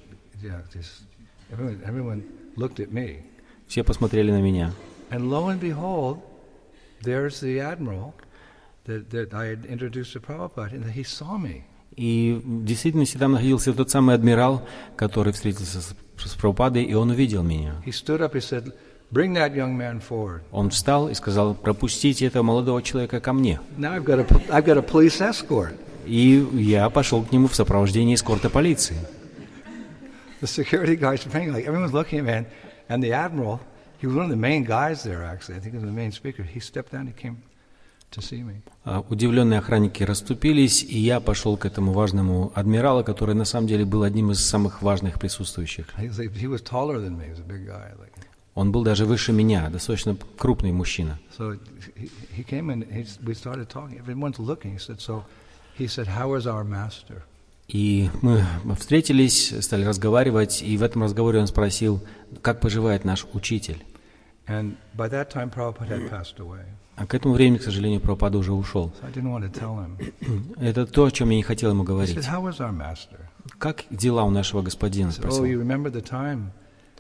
Everyone looked at me. Все посмотрели на меня. And lo and behold, there's the admiral that I had introduced to Prabhupada, and he saw me. И в действительности там находился тот самый адмирал, который встретился с Прабхупадой, и он увидел меня. He stood up and said, "Bring that young man forward." Он встал и сказал, пропустите этого молодого человека ко мне. Now I've got a police escort. И я пошел к нему в сопровождении эскорта полиции. The security guys were praying, like everyone's looking at me, and the admiral, he was one of the main guys there actually. I think he was the main speaker. He stepped down, he came to see me. Удивленные охранники расступились, и я пошел к этому важному адмиралу, который на самом деле был одним из самых важных присутствующих. He was taller than me. He was a big guy. Он был даже выше меня, достаточно крупный мужчина. So he came and we started talking. Everyone's looking. He said, "How is our master?" И мы встретились, стали разговаривать, и в этом разговоре он спросил, как поживает наш учитель. And by that time, Prabhupada had passed away. А к этому времени, к сожалению, Прабхупада уже ушел. So I didn't want to tell him. Это то, о чем я не хотел ему говорить. He said, "How is our master?" Как дела у нашего господина? I said, "Oh, you remember the time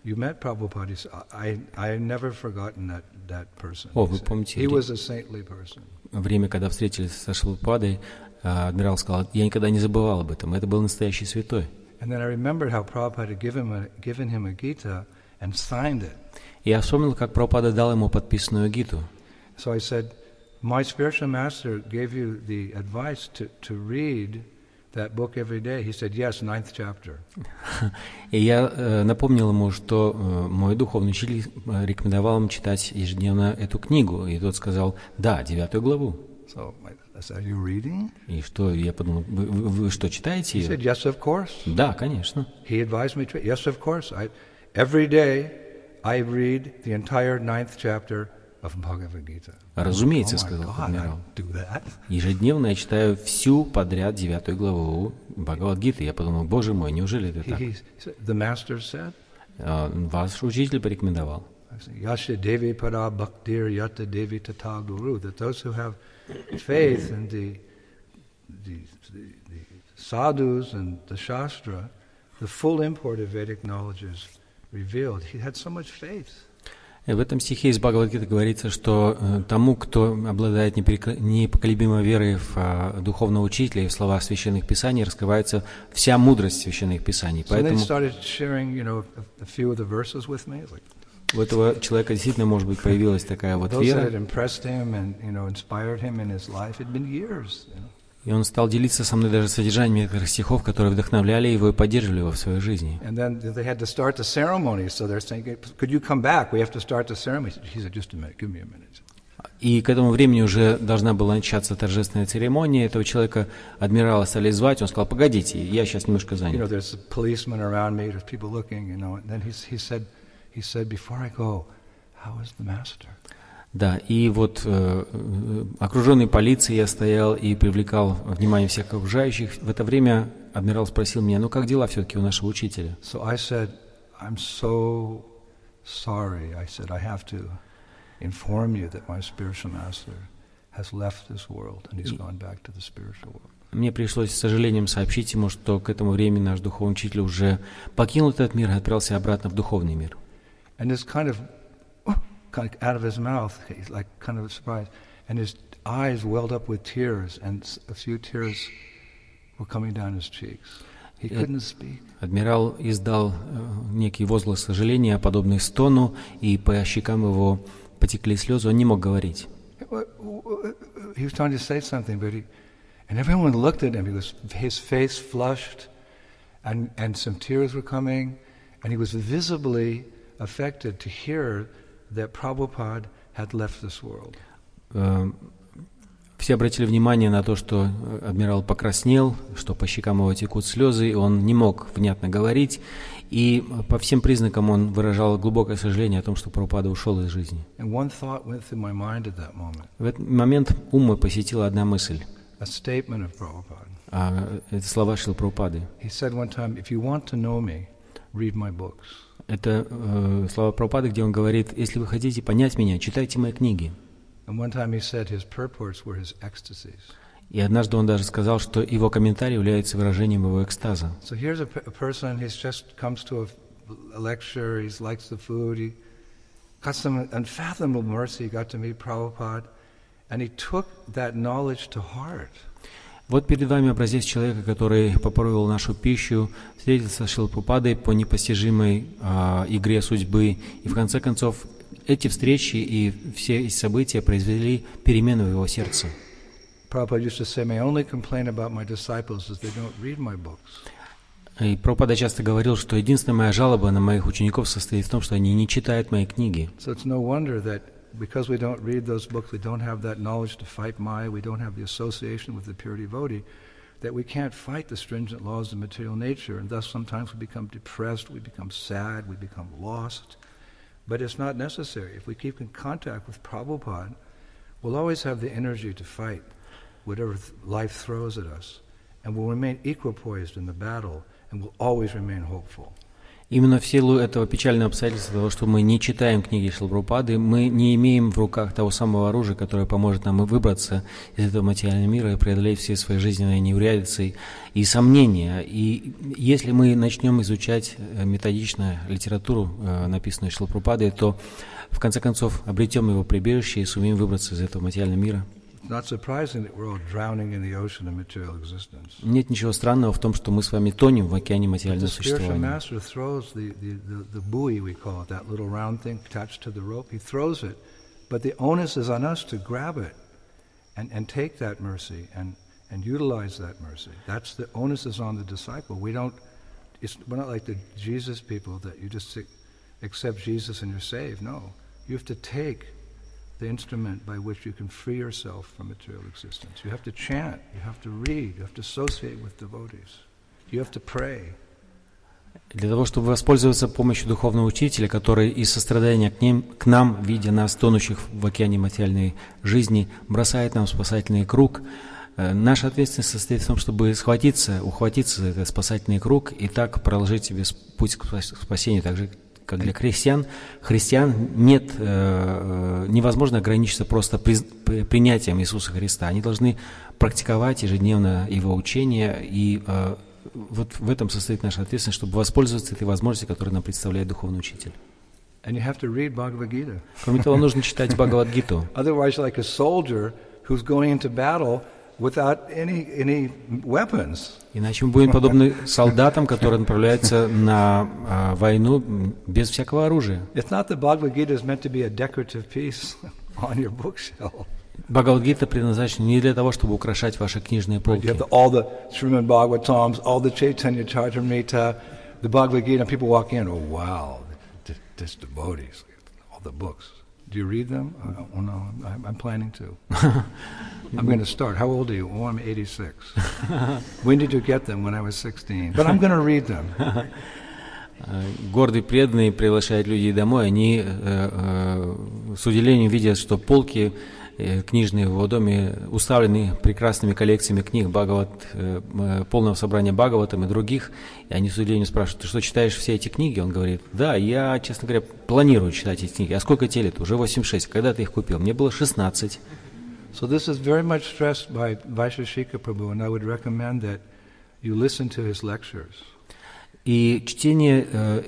You met Prabhupada. I never forgotten that person. О, вы помните, He was a saintly person. время, когда встретились со Шилападой, адмирал сказал, я никогда не забывал об этом, это был настоящий святой. And then I remembered how Prabhupada had given him a Gita and signed it. И я вспомнил, как Прабхупада дал ему подписанную гиту. So I said, my spiritual master gave you the advice to read that book every day. He said, yes, 9th chapter. И я напомнил ему, что мой духовный учитель рекомендовал ему читать ежедневно эту книгу. И тот сказал, да, 9 главу. So I said, are you reading? И что, я подумал, вы что, читаете He ее? said, yes, of course. Да, конечно. He advised me to, yes, of course. Every day I read the entire 9th chapter of Bhagavad Gita. Разумеется, Oh my сказал God, адмирал. I do that. Ежедневно я читаю всю подряд 9 главу Бхагавад-гиты. Я подумал, боже мой, неужели это так? The master said, Ваш учитель порекомендовал. Yasha Devi Para Bhaktir Yata Devi Tata Guru, that those who have faith in the sadhus and the Shastra, the full import of Vedic knowledge is revealed. He had so much faith. В этом стихе из Бхагавад-гиты говорится, что тому, кто обладает непоколебимой верой в духовного учителя и в слова священных писаний, раскрывается вся мудрость священных писаний. Поэтому у этого человека действительно, может быть, появилась такая вот вера. И он стал делиться со мной даже содержанием некоторых стихов, которые вдохновляли его и поддерживали его в своей жизни. И к этому времени уже должна была начаться торжественная церемония. Этого человека, адмирала, стали звать. Он сказал, погодите, я сейчас немножко занят. Да, и вот окруженный полицией я стоял и привлекал внимание всех окружающих. В это время адмирал спросил меня, ну как дела все-таки у нашего учителя? So I said, I'm so sorry. I said, I have to inform you that my spiritual master has left this world and he's gone back to the spiritual world. Мне пришлось с сожалением сообщить ему, что к этому времени наш духовный учитель уже покинул этот мир и отправился обратно в духовный мир. And this kind of out of his mouth, he's like kind of surprised, and his eyes welled up with tears, and a few tears were coming down his cheeks. He couldn't speak. Адмирал издал некий возглас сожаления, подобный стону, и по щекам его потекли слезы, он не мог говорить. He was trying to say something, but and everyone looked at him. His face flushed, and some tears were coming, and he was visibly affected to hear that Prabhupada had left this world. Все обратили внимание на то, что адмирал покраснел, что по щекам его текут слезы, и он не мог внятно говорить, и по всем признакам он выражал глубокое сожаление о том, что Прабхупада ушел из жизни. В этот момент ум мой посетила одна мысль. Это слова Шрилы Прабхупады. Это слова Прабхупады, где он говорит, если вы хотите понять меня, читайте мои книги. И однажды он даже сказал, что его комментарий является выражением его экстаза. Вот перед вами образец человека, который попробовал нашу пищу, встретился с Шрилой Прабхупадой по непостижимой игре судьбы, и в конце концов эти встречи и все эти события произвели перемену в его сердце. И Прабхупада часто говорил, что единственная моя жалоба на моих учеников состоит в том, что они не читают мои книги. Because we don't read those books, we don't have that knowledge to fight Maya, we don't have the association with the pure devotee, that we can't fight the stringent laws of material nature, and thus sometimes we become depressed, we become sad, we become lost. But it's not necessary. If we keep in contact with Prabhupada, we'll always have the energy to fight whatever life throws at us, and we'll remain equipoised in the battle, and we'll always remain hopeful. Именно в силу этого печального обстоятельства, того, что мы не читаем книги Шрилы Прабхупады, мы не имеем в руках того самого оружия, которое поможет нам выбраться из этого материального мира и преодолеть все свои жизненные неурядицы и сомнения. И если мы начнем изучать методично литературу, написанную Шрилой Прабхупадой, то в конце концов обретем его прибежище и сумеем выбраться из этого материального мира. Нет ничего странного в том, что мы с вами тонем в океане материального существования. The instrument by which you can free yourself from material existence. You have to chant, you have to read, you have to associate with devotees. You have to pray. Для того, чтобы воспользоваться помощью духовного учителя, который из сострадания к нам, видя нас, тонущих в океане материальной жизни, бросает нам спасательный круг, наша ответственность состоит в том, чтобы ухватиться за этот спасательный круг и так проложить себе путь к спасению, так же, как для христиан невозможно ограничиться просто принятием Иисуса Христа. Они должны практиковать ежедневно Его учение, и вот в этом состоит наша ответственность, чтобы воспользоваться этой возможностью, которую нам представляет духовный учитель. Кроме того, нужно читать Бхагавад-гиту. Otherwise, like a soldier who's going into battle without any weapons. Иначе мы будем подобны солдатам, которые направляются на войну без всякого оружия. It's not that Bhagavad Gita is meant to be a decorative piece on your bookshelf. Бхагавад-гита предназначена не для того, чтобы украшать ваши книжные полки. You have all the Srimad Bhagavatams, all the Chaitanya Charitamrita, the Bhagavad Gita, and people walk in, oh wow, this devotees, all the books. Do you read them? Oh no, I'm planning to. I'm going to start. How old are you? Oh, I'm 86. When did you get them? When I was 16. But I'm going to read them. Гордые преданные приглашают людей домой. Они с удивлением видят, что полки книжные в его доме уставлены прекрасными коллекциями книг полного собрания Бхагаватам и других. И они с удивлением спрашивают: ты что, читаешь все эти книги? Он говорит: да, я, честно говоря, планирую читать эти книги. А сколько тебе лет? Уже 86. Когда ты их купил? Мне было 16. So this is very much stressed by Vaisheshika Prabhu, and I would recommend that you listen to his lectures. И чтение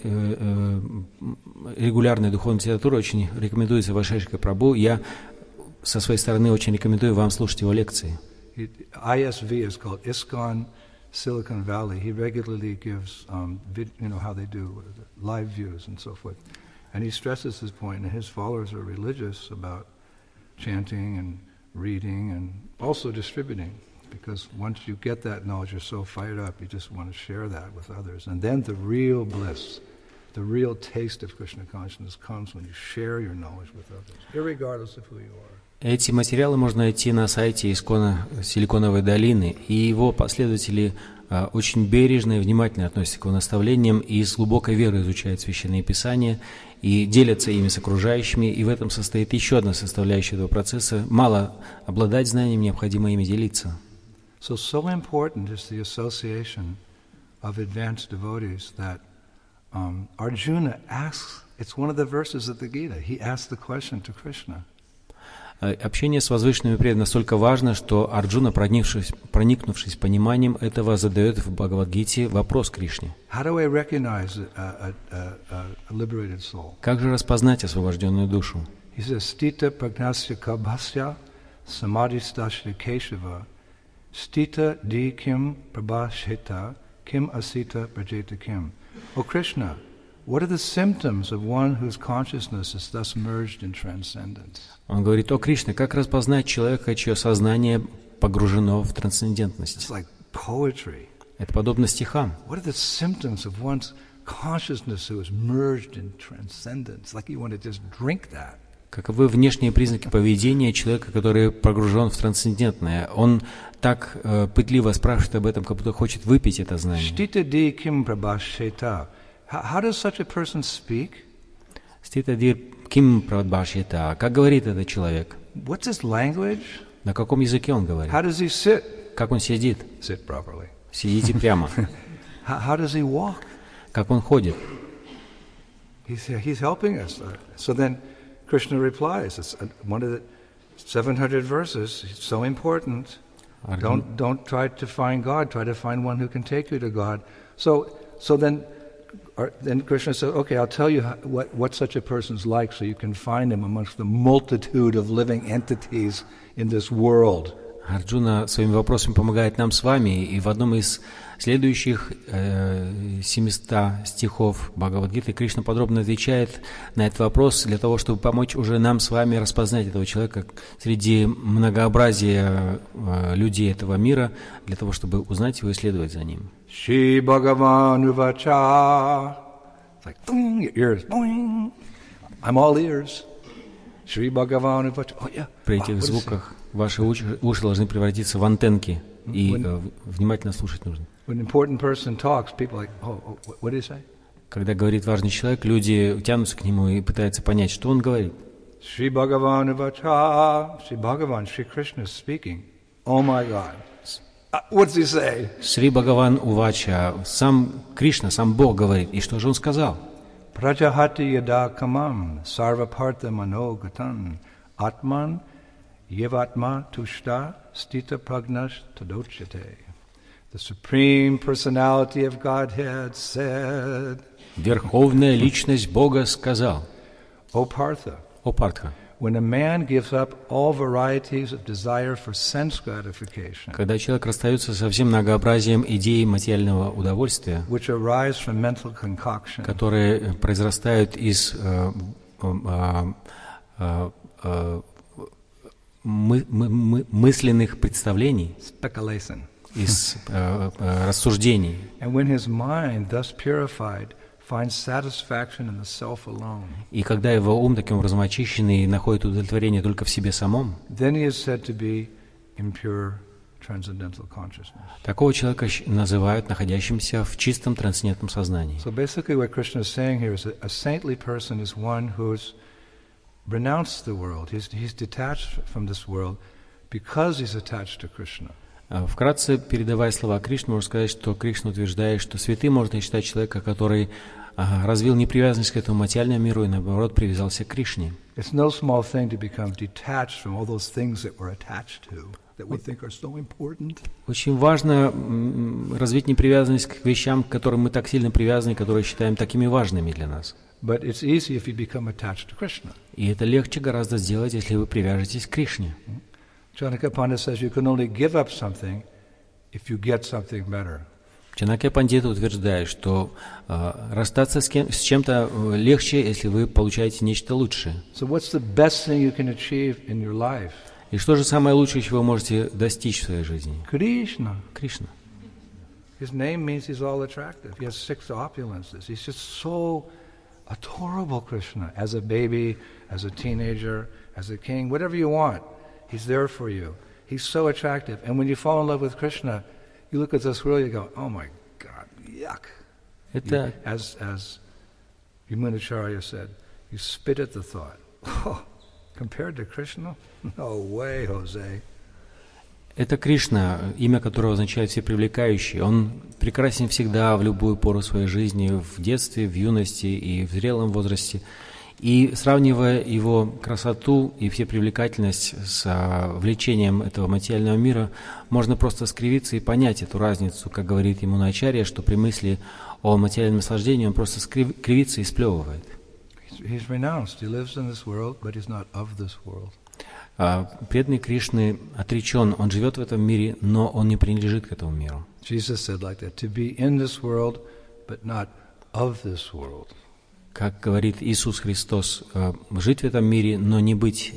регулярной духовной литературы очень рекомендуется Вайшешика Прабху. Я со своей стороны очень рекомендую вам слушать его лекции. ISV is called ISKCON Silicon Valley. He regularly gives, how they do live views and so forth. And he stresses this point, and his followers are religious about chanting and reading and also distributing. Because once you get that knowledge, you're so fired up, you just want to share that with others. And then the real bliss, the real taste of Krishna consciousness comes when you share your knowledge with others, irregardless of who you are. Эти материалы можно найти на сайте ИСККОНа Силиконовой долины, и его последователи очень бережно и внимательно относятся к его наставлениям и с глубокой верой изучают Священные Писания и делятся ими с окружающими, и в этом состоит еще одна составляющая этого процесса. Мало обладать знанием, необходимо ими делиться. So important is the association of advanced devotees that Arjuna asks, it's one of the verses of the Gita, he asks the question to Krishna. Общение с возвышенными преданными настолько важно, что Арджуна, проникнувшись пониманием этого, задает в Бхагавад-гите вопрос Кришне. Как же распознать освобожденную душу? О Кришна, what are the symptoms of one whose consciousness is thus merged in transcendence? Он говорит: о Кришна, как распознать человека, чье сознание погружено в трансцендентность? It's like poetry. Это подобно стихам. What are the symptoms of one's consciousness who is merged in transcendence? Like you want to just drink that. Каковы внешние признаки поведения человека, который погружен в трансцендентное? Он так пытливо спрашивает об этом, как будто хочет выпить это знание. How does such a person speak? Ститадир ким прабхашита. Как говорит этот человек? What's his language? На каком языке он говорит? How does he sit? Как он сидит? Sit properly. Сидите прямо. How does he walk? Как он ходит? He's helping us. So then Krishna replies, it's one of the 700 verses, it's so important. Don't try to find God, try to find one who can take you to God. So then Krishna says, okay, I'll tell you what such a person's like so you can find him amongst the multitude of living entities in this world. Арджуна своими вопросами помогает нам с вами, и в одном из следующих 700 стихов Бхагавад-гиты Кришна подробно отвечает на этот вопрос для того, чтобы помочь уже нам с вами распознать этого человека среди многообразия людей этого мира, для того, чтобы узнать его и следовать за ним. Shri Bhagavan Uvacha. It's like, boing, your ears, boing. I'm all ears. Shri Bhagavan Uvacha. Oh, yeah. При этих звуках ваши уши должны превратиться в антенки, и внимательно слушать нужно. When an important person talks, people are like, oh, what did he say? Когда говорит важный человек, люди тянутся к нему и пытаются понять, что он говорит. Shri Bhagavan Uvacha. Shri Bhagavan, Shri Krishna is speaking. Oh my God. What does he say? Шри Бхагаван Увача, сам Кришна, сам Бог говорит. И что же он сказал? Prajahati yada kamam sarvapartha manogatan atman yevatma tushta stita pragnash tadochate. The Supreme Personality of Godhead said, Верховная Личность Бога сказал, O Partha, о Партха, when a man gives up all varieties of desire for sense gratification, когда человек расстается со всем многообразием идей материального удовольствия, which arise from mental concoction, которые произрастают из мысленных представлений, speculation, из рассуждений. and when his mind, thus purified, finds satisfaction in the self alone, И когда его ум таким образом очищенный находит удовлетворение только в себе самом, then he is said to be in pure transcendental consciousness. такого человека называют находящимся в чистом трансцендентном сознании. So basically what Krishna is saying here is that a saintly person is one who's renounced the world. He's detached from this world because he's attached to Krishna. Вкратце, передавая слова Кришны, можно сказать, что Кришна утверждает, что святым можно считать человека, который развил непривязанность к этому материальному миру и, наоборот, привязался к Кришне. It's no small thing to become detached from all those things that we're attached to, that we think are so important. Очень важно развить непривязанность к вещам, к которым мы так сильно привязаны, которые считаем такими важными для нас. But it's easy if you become attached to Krishna. И это легче гораздо сделать, если вы привяжетесь к Кришне. Chanakya Pandit says you can only give up something if you get something better. Чанакья Пандита утверждает, что расстаться с чем-то легче, если вы получаете нечто лучшее. So what's the best thing you can achieve in your life? И что же самое лучшее, чего вы можете достичь в своей жизни? Krishna. Кришна. His name means he's all attractive. He has 6 opulences. He's just so adorable, Krishna. As a baby, as a teenager, as a king, whatever you want, he's there for you. He's so attractive. And when you fall in love with Krishna, you look at this world, you go, oh my God, yuck. Это, As Yamunacharya said, you spit at the thought. Oh, compared to Krishna? No way, Jose. это Кришна, имя которого означает «всепривлекающий». Он прекрасен всегда, в любую пору своей жизни, в детстве, в юности и в зрелом возрасте. И сравнивая его красоту и всепривлекательность с влечением этого материального мира, можно просто скривиться и понять эту разницу, как говорит Ямуначарья, что при мысли о материальном наслаждении он просто кривится и сплевывает. He's renounced. He lives in this world, but he's not of this world. Преданный Кришны отречен, он живет в этом мире, но он не принадлежит к этому миру. Jesus said like that, to be in this world, but not of this world. Как говорит Иисус Христос, жить в этом мире, но не быть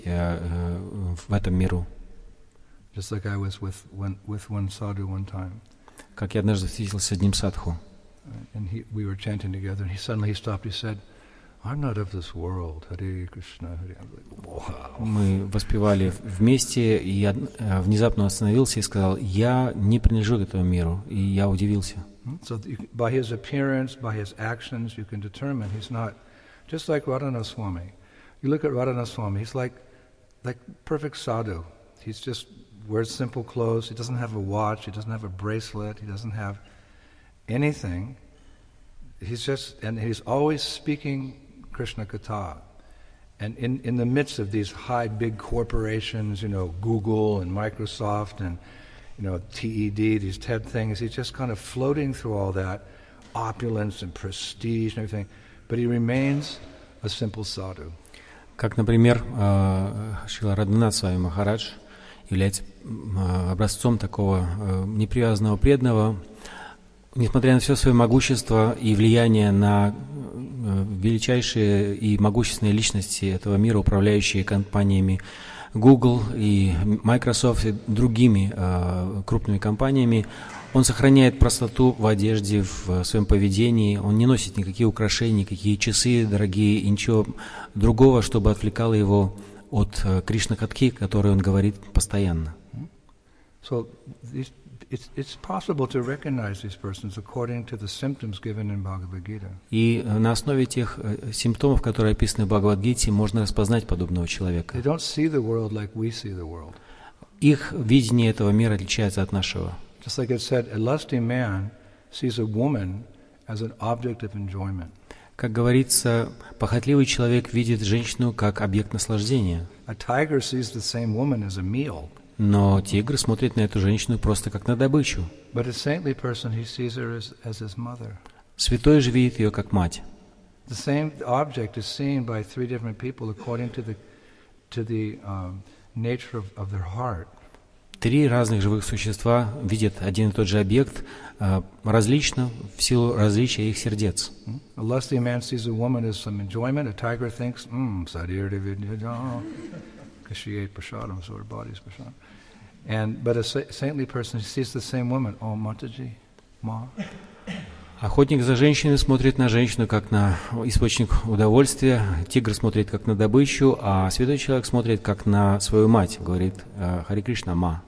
в этом миру. Just like I was with one sadhu one time. Как я однажды встретился с одним садху. And we were chanting together, and he stopped, he said, I'm not of this world. Hare Krishna, Hare. I'm like, wow. Мы воспевали вместе, и я внезапно остановился и сказал, я не принадлежу к этому миру, и я удивился. So by his appearance, by his actions, you can determine he's not, just like Radhana Swami. You look at Radhana Swami, he's like perfect sadhu. He's just wears simple clothes, he doesn't have a watch, he doesn't have a bracelet, he doesn't have anything. He's always speaking Krishna Katha. And in the midst of these high, big corporations, Google and Microsoft and, TED, these TED things, he's just kind of floating through all that opulence and prestige and everything, but he remains a simple sadhu. Как, например, Шрила Радханат Свами Махарадж является образцом такого непривязанного преданного, несмотря на все свое могущество и влияние на величайшие и могущественные личности этого мира, управляющие компаниями Google и Microsoft и другими крупными компаниями, он сохраняет простоту в одежде, в своем поведении, он не носит никакие украшения, никакие часы дорогие и ничего другого, чтобы отвлекало его от Кришна-катхи, которую он говорит постоянно. So it's possible to recognize these persons according to the symptoms given in Bhagavad Gita. И на основе тех симптомов, которые описаны в Бхагавад-гите, можно распознать подобного человека. They don't see the world like we see the world. Их видение этого мира отличается от нашего. Just like it said, a lusty man sees a woman as an object of enjoyment. Как говорится, похотливый человек видит женщину как объект наслаждения. A tiger sees the same woman as a meal. Но тигр смотрит на эту женщину просто как на добычу. But a saintly person, he sees her as his mother. Святой же видит ее как мать. The same object is seen by three different people according to the nature of their heart. Три разных живых существа видят один и тот же объект различно в силу различия их сердец. A lusty man sees a woman as some enjoyment. A tiger thinks, because she ate prasadam, so her body's prasadam. But a saintly person sees the same woman, oh, Mataji, Ma. Охотник за женщиной смотрит на женщину как на источник удовольствия, тигр смотрит как на добычу, а святой человек смотрит как на свою мать, говорит Харе Кришна, Ма.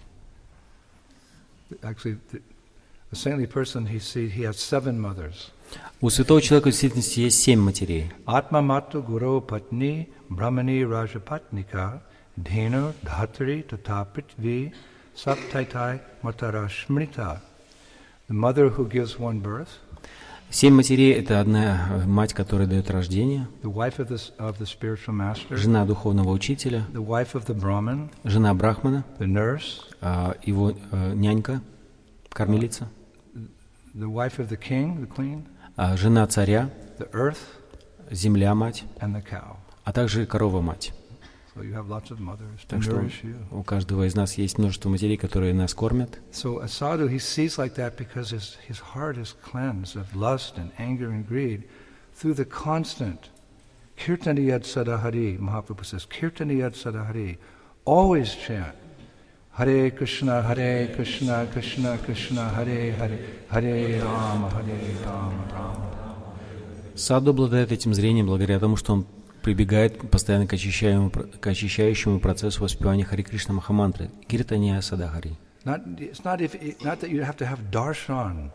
Actually, a saintly person, he has 7 mothers. У святого человека в действительности есть 7 матерей. Atma Matu Guru Patni Brahmani Rajapatnika Dhenu Dhatri Tata Prithvi Saptaitai Matara Shmrita. The mother who gives one birth. 7 матерей – это одна мать, которая дает рождение, The wife of the spiritual master. жена духовного учителя, The wife of the Brahmin. жена брахмана, The nurse. его нянька, кормилица, The wife of the king, the queen. жена царя, The earth. земля-мать, And the cow. а также корова-мать. So you have lots of mothers to Так что nourish you. у каждого из нас есть множество матерей, которые нас кормят. So a sadhu, he sees like that because his heart is cleansed of lust and anger and greed through the constant Kirtaniyat Sadahari. Mahaprabhu says, Kirtaniyat Sadahari. Always chant Hare Krishna, Krishna Krishna, Hare Hare, Hare Rama, Rama. Саду обладает этим зрением благодаря тому, что он прибегает постоянно к очищающему процессу воспевания Хари Кришна Махамантры, Киртания Садахари. It's not that you have to have darshan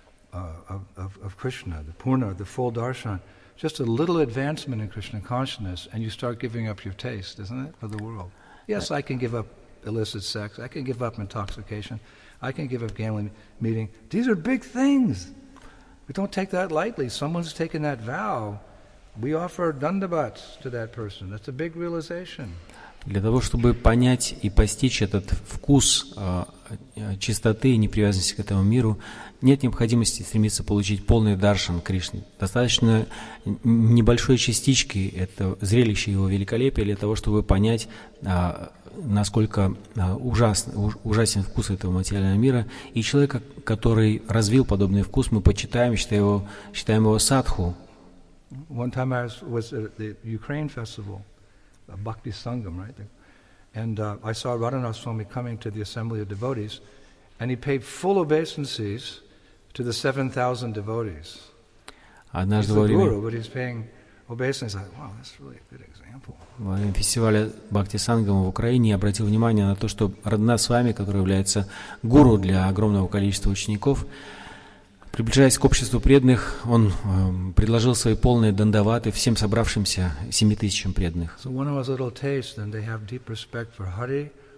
of Krishna, the purna, the full darshan. Just a little advancement in Krishna consciousness, and you start giving up your taste, isn't it, of the world? Yes, I can give up illicit sex. I can give up intoxication. I can give up gambling, meeting. These are big things. We don't take that lightly. Someone's taken that vow. We offer dandavat to that person. That's a big realization. Для того, чтобы понять и постичь этот вкус чистоты и непривязанности к этому миру, нет необходимости стремиться получить полный даршан Кришны. Достаточно небольшой частички, это зрелище его великолепия, для того, чтобы понять, насколько ужасен вкус этого материального мира. И человека, который развил подобный вкус, мы почитаем, считаем его садху. One time I was at the Ukraine festival, Bhakti Sangam, right? And I saw Radhanath Swami coming to the assembly of devotees, and he paid full obeisances to the 7,000 devotees. He's the guru, but he's paying obeisances. I thought, wow, that's really a good example. Во время фестиваля Бхакти Сангама в Украине я обратил внимание на то, что Радханат Свами, который является гуру для огромного количества учеников, приближаясь к обществу преданных, он предложил свои полные дандаваты всем собравшимся 7,000 преданных.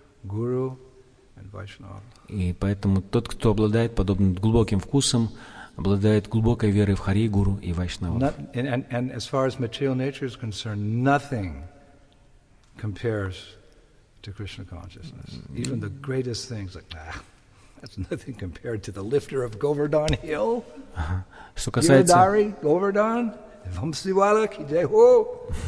И поэтому тот, кто обладает подобным глубоким вкусом, обладает глубокой верой в Хари Гуру и Вайшнавов. And as far as material nature is concerned, nothing compares to Krishna consciousness. Even the greatest things, like, that's nothing compared to the lifter of Govardhan Hill. Что касается... Giridhari, Govardhan, Vamsiwala, ki jai ho.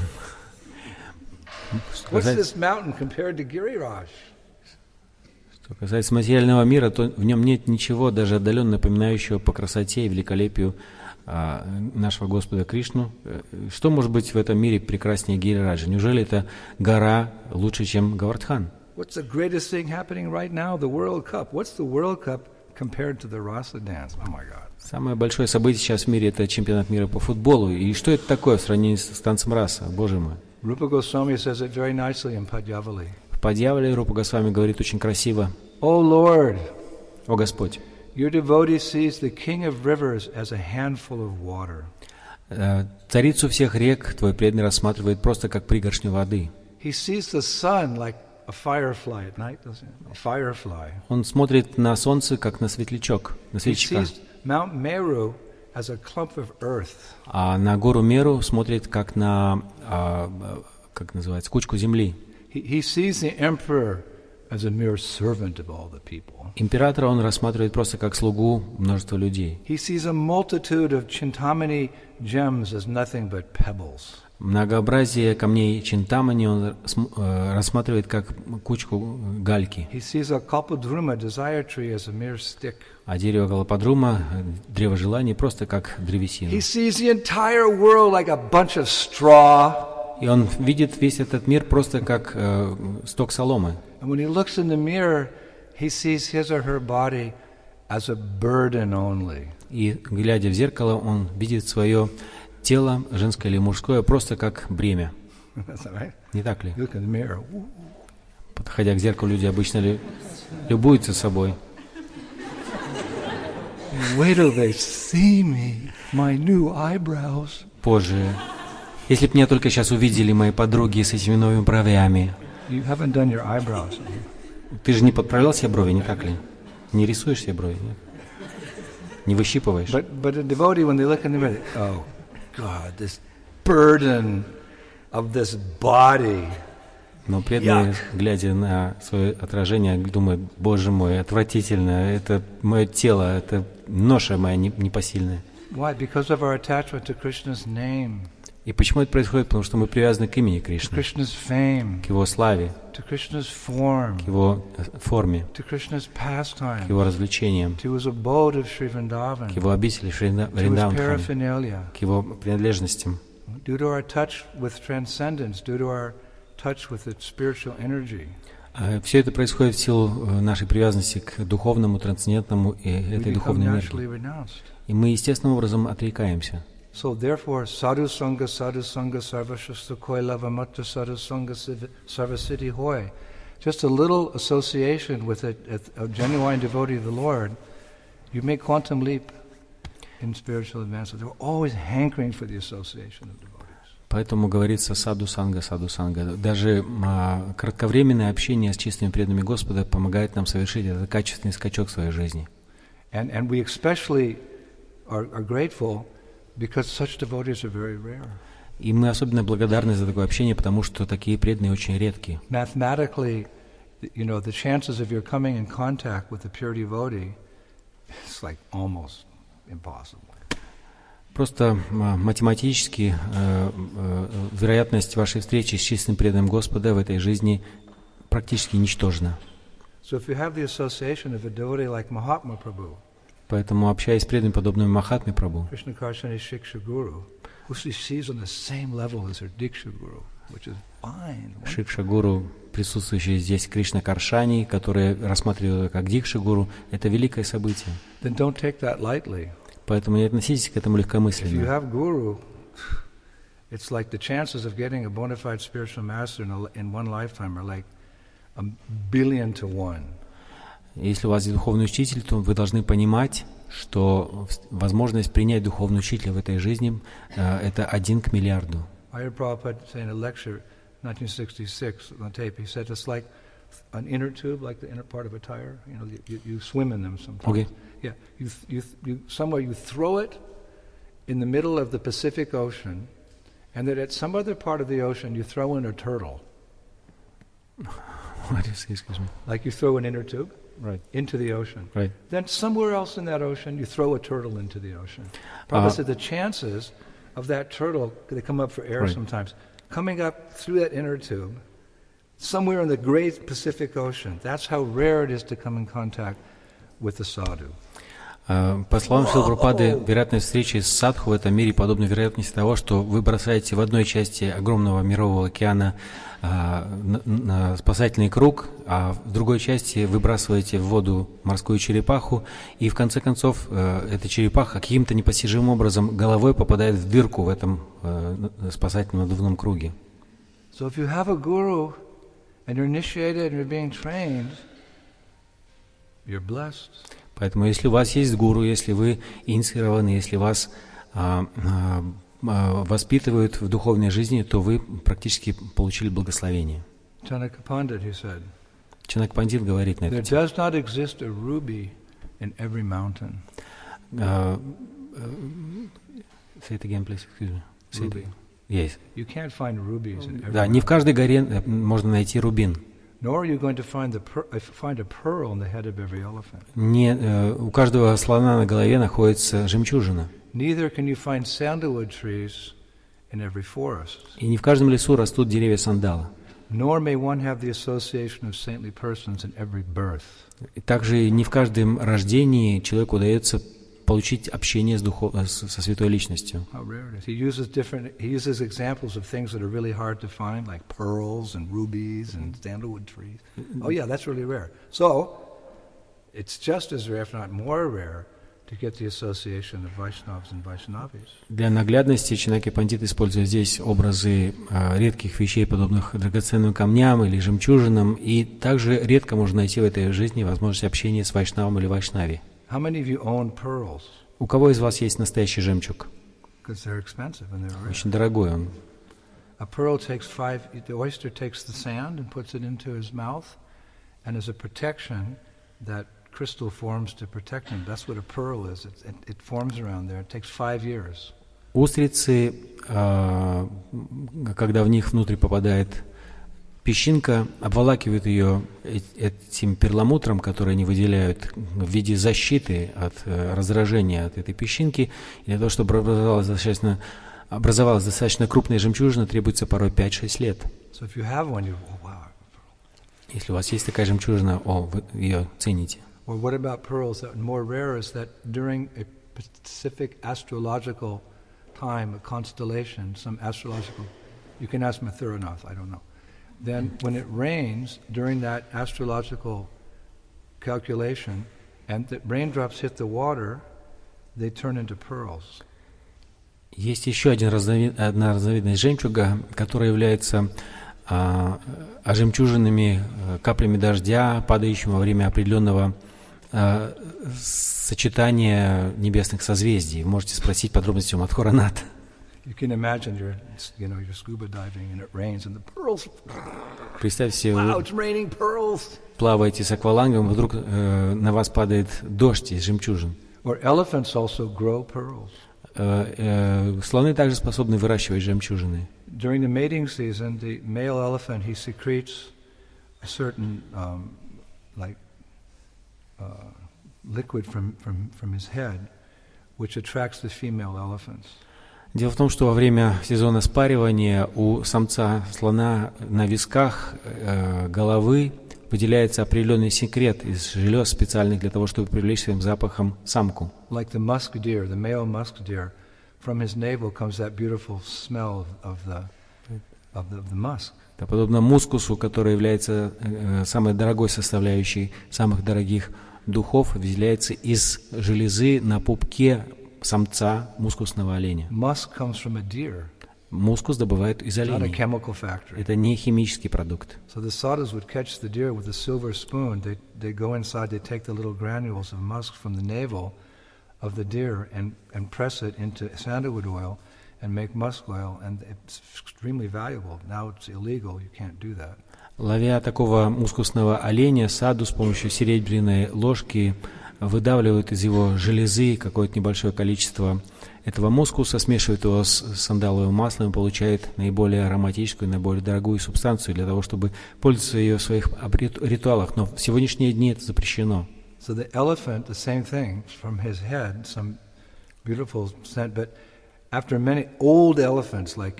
What's this mountain compared to Giriraj? Что касается материального мира, то в нем нет ничего, даже отдаленно напоминающего по красоте и великолепию нашего Господа Кришну. Что может быть в этом мире прекраснее Гирираджа? Неужели это гора лучше, чем Говардхан? What's the greatest thing happening right now? The World Cup. What's the World Cup compared to the Rasa dance? Oh my God. Самое большое событие сейчас в мире — это чемпионат мира по футболу. И что это такое в сравнении с танцем раса? Боже мой. Rupa Goswami says it very nicely in Padyavali. В Падьявале Рупа Госвами говорит очень красиво: Oh Lord, «О Господь, your devotee sees the king of rivers as a handful of water. царицу всех рек твой преданный рассматривает просто как пригоршню воды. He sees the sun like a firefly at night, doesn't he? A firefly. Он смотрит на солнце, как на светлячок, на He светлячка. sees Mount Meru as a clump of earth. А на гору Меру смотрит как на, как называется, кучку земли. He sees the emperor as a mere servant of all the people. Императора он рассматривает просто как слугу множества людей. He sees a multitude of Chintamani gems as nothing but pebbles. Многообразие камней Чинтамани он рассматривает как кучку гальки. He sees a Kalpadruma desire tree as a mere stick. А дерево Калападрума, древо желаний, просто как древесина. He sees the entire world like a bunch of straw. И он видит весь этот мир просто как сток соломы. And when he looks in the mirror, he sees his or her body as a burden only. И, глядя в зеркало, он видит свое тело, женское или мужское, просто как бремя. That's right. Не так ли? Look in the mirror. Подходя к зеркалу, люди обычно любуются собой. Wait till they see me, my new eyebrows. Позже. Если бы меня только сейчас увидели мои подруги с этими новыми бровями. You haven't done your eyebrows. Ты же не подправлял себе брови, не так ли? Не рисуешь себе брови, нет? Не выщипываешь. But a devotee, when they look in the mirror, oh God, this burden of this body. Но преданные, глядя на свое отражение, думают: Боже мой, отвратительно, это мое тело, это ноша моя непосильная. Why? Because of our attachment to Krishna's name. И почему это происходит? Потому что мы привязаны к имени Кришны, Krishna's fame, к его славе, to Krishna's form, к его форме, to Krishna's к pastime, его развлечениям, to his abode of Sri Vrindavan, к его обители to his Вриндаванхаме, paraphernalia. к его принадлежностям. Due to our touch with transcendence, due to our touch with its spiritual energy, Все это происходит в силу нашей привязанности к духовному, трансцендентному и we этой become духовной naturally энергии. renounced. И мы естественным образом отрекаемся. So therefore, sadhu sangha sarvashastra koi lavamatra sadhu sangha sarvasiddhi hoy. Just a little association with a genuine devotee of the Lord, you make quantum leap in spiritual advancement. They're always hankering for the association of devotees. Поэтому говорится саду санга, саду санга. Даже кратковременное общение с чистыми преданными Господа помогает нам совершить этот качественный скачок в своей жизни. And we especially are grateful because such devotees are very rare. И мы особенно благодарны за такое общение, потому что такие преданные очень редкие. Mathematically, the chances of your coming in contact with a pure devotee, it's like almost impossible. Просто математически вероятность вашей встречи с чистым преданным Господа в этой жизни практически ничтожна. So if you have the association of a devotee like Mahatma Prabhu, Поэтому, общаясь с преданными, подобными Махатме Прабху, Krishna Karshani Shiksha Guru, who she sees on the same level as her Diksha Guru, which is fine. Шикша Гуру, присутствующий здесь Кришна Каршани, который рассматривает как Дикша Гуру, это великое событие. Then don't take that lightly. Поэтому не относитесь к этому If you легкомысленно. have Guru, it's like the chances of getting a bona fide spiritual master in one lifetime are like 1,000,000,000 to 1. Если у вас есть духовный учитель, то вы должны понимать, что возможность принять духовного учителя в этой жизни это 1 к миллиарду. I heard Prabhupada say in a lecture in 1966 on tape, he said it's like an inner tube, like the inner part of a tire. You know, you swim in them sometimes. Okay. Yeah, somewhere you throw it in the middle of the Pacific Ocean, and that at some other part of the ocean you throw in a turtle. What do you say, excuse me? Like you throw an inner tube Right. into the ocean. Right. Then somewhere else in that ocean you throw a turtle into the ocean. Prabhupada said the chances of that turtle, they come up for air Right. sometimes, coming up through that inner tube, somewhere in the great Pacific Ocean, that's how rare it is to come in contact with the sadhu. По словам Шрилы Прабхупады, вероятность встречи с садху в этом мире подобна вероятности того, что вы бросаете в одной части огромного мирового океана на спасательный круг, а в другой части выбрасываете в воду морскую черепаху, и в конце концов эта черепаха каким-то непостижимым образом головой попадает в дырку в этом спасательном надувном круге. So if you have a guru and you're initiated and you're being trained, you're blessed. Поэтому если у вас есть гуру, если вы инициированы, если вас воспитывают в духовной жизни, то вы практически получили благословение. Chanaka Pandit, he said, Чанак Пандит говорит на there эту тему. does not exist a ruby in every mountain. Say it again, please. Excuse me. Say it Ruby. again. Yes. You can't find rubies in every Да, не в mountain. каждой горе можно найти рубин. Nor are you going to find a pearl in the head of every elephant. У каждого слона на голове находится жемчужина. Neither can you find sandalwood trees in every forest. И не в каждом лесу растут деревья сандала. Nor may one have the association of saintly persons in every birth. И также не в каждом рождении человеку удается получить общение со святой личностью. How rare it is. He uses examples of things that are really hard to find, like pearls and rubies and sandalwood trees. Oh yeah, that's really rare. So, it's just as rare, if not more rare, to get the association of Vaishnavas and Vaishnavis. Для наглядности Чанаки Пандит использует здесь образы редких вещей, подобных драгоценным камням или жемчужинам, и также редко можно найти в этой жизни возможность общения с Вайшнавом или Вайшнави. How many of you own pearls? У кого из вас есть настоящий жемчуг? Because they're expensive and they're rare. Очень дорогой он. The oyster takes the sand and puts it into his mouth, and as a protection, that crystal forms to protect him. That's what a pearl is. It forms around there. It takes 5 years. Устрицы, когда в них внутрь попадает песчинка, обволакивают ее этим перламутром, который они выделяют в виде защиты от раздражения от этой песчинки. И для того, чтобы образовалась достаточно крупная жемчужина, требуется порой 5-6 лет. So if you have one, wow. Если у вас есть такая жемчужина, вы ее цените. Or what about pearls that are more rare is that during a specific astrological time, a constellation, some astrological, you can ask Mathuranath, I don't know. Then when it rains during that astrological calculation and the raindrops hit the water, they turn into pearls. Есть еще одна разновидность жемчуга, которая является жемчужинами, каплями дождя, падающими во время определенного сочетания небесных созвездий. Вы можете спросить подробности у Мадхураната. You can imagine you're scuba diving and it rains and the pearls. Представьте, Wow, вы it's raining pearls. плаваете с аквалангом, вдруг на вас падает дождь из жемчужин. Or elephants also grow pearls. Слоны также способны выращивать жемчужины. During the mating season, the male elephant, he secretes a certain liquid from his head, which attracts the female elephants. Дело в том, что во время сезона спаривания у самца слона на висках головы выделяется определенный секрет из желез специальных для того, чтобы привлечь своим запахом самку. Like the musk deer, the male musk deer, from his navel comes that beautiful smell of the musk. Да, подобно мускусу, который является самой дорогой составляющей самых дорогих духов, выделяется из железы на пупке самца мускусного оленя. Musk comes from a deer. Мускус добывают из Not a оленей. chemical factory. Это не химический продукт. So the sadhus would catch the deer with a silver spoon. They go inside, they take the little granules of musk from the navel of the deer and press it into sandalwood oil and make musk oil, and it's extremely valuable. Now it's illegal, you can't do that. Ловя такого мускусного оленя, саду с помощью серебряной ложки выдавливают из его железы какое-то небольшое количество этого мускуса, смешивают его с сандаловым маслом и получает наиболее ароматическую, наиболее дорогую субстанцию для того, чтобы пользоваться ее в своих ритуалах. Но в сегодняшние дни это запрещено. So the elephant, the same thing, from his head, some beautiful scent, but after many old elephants, like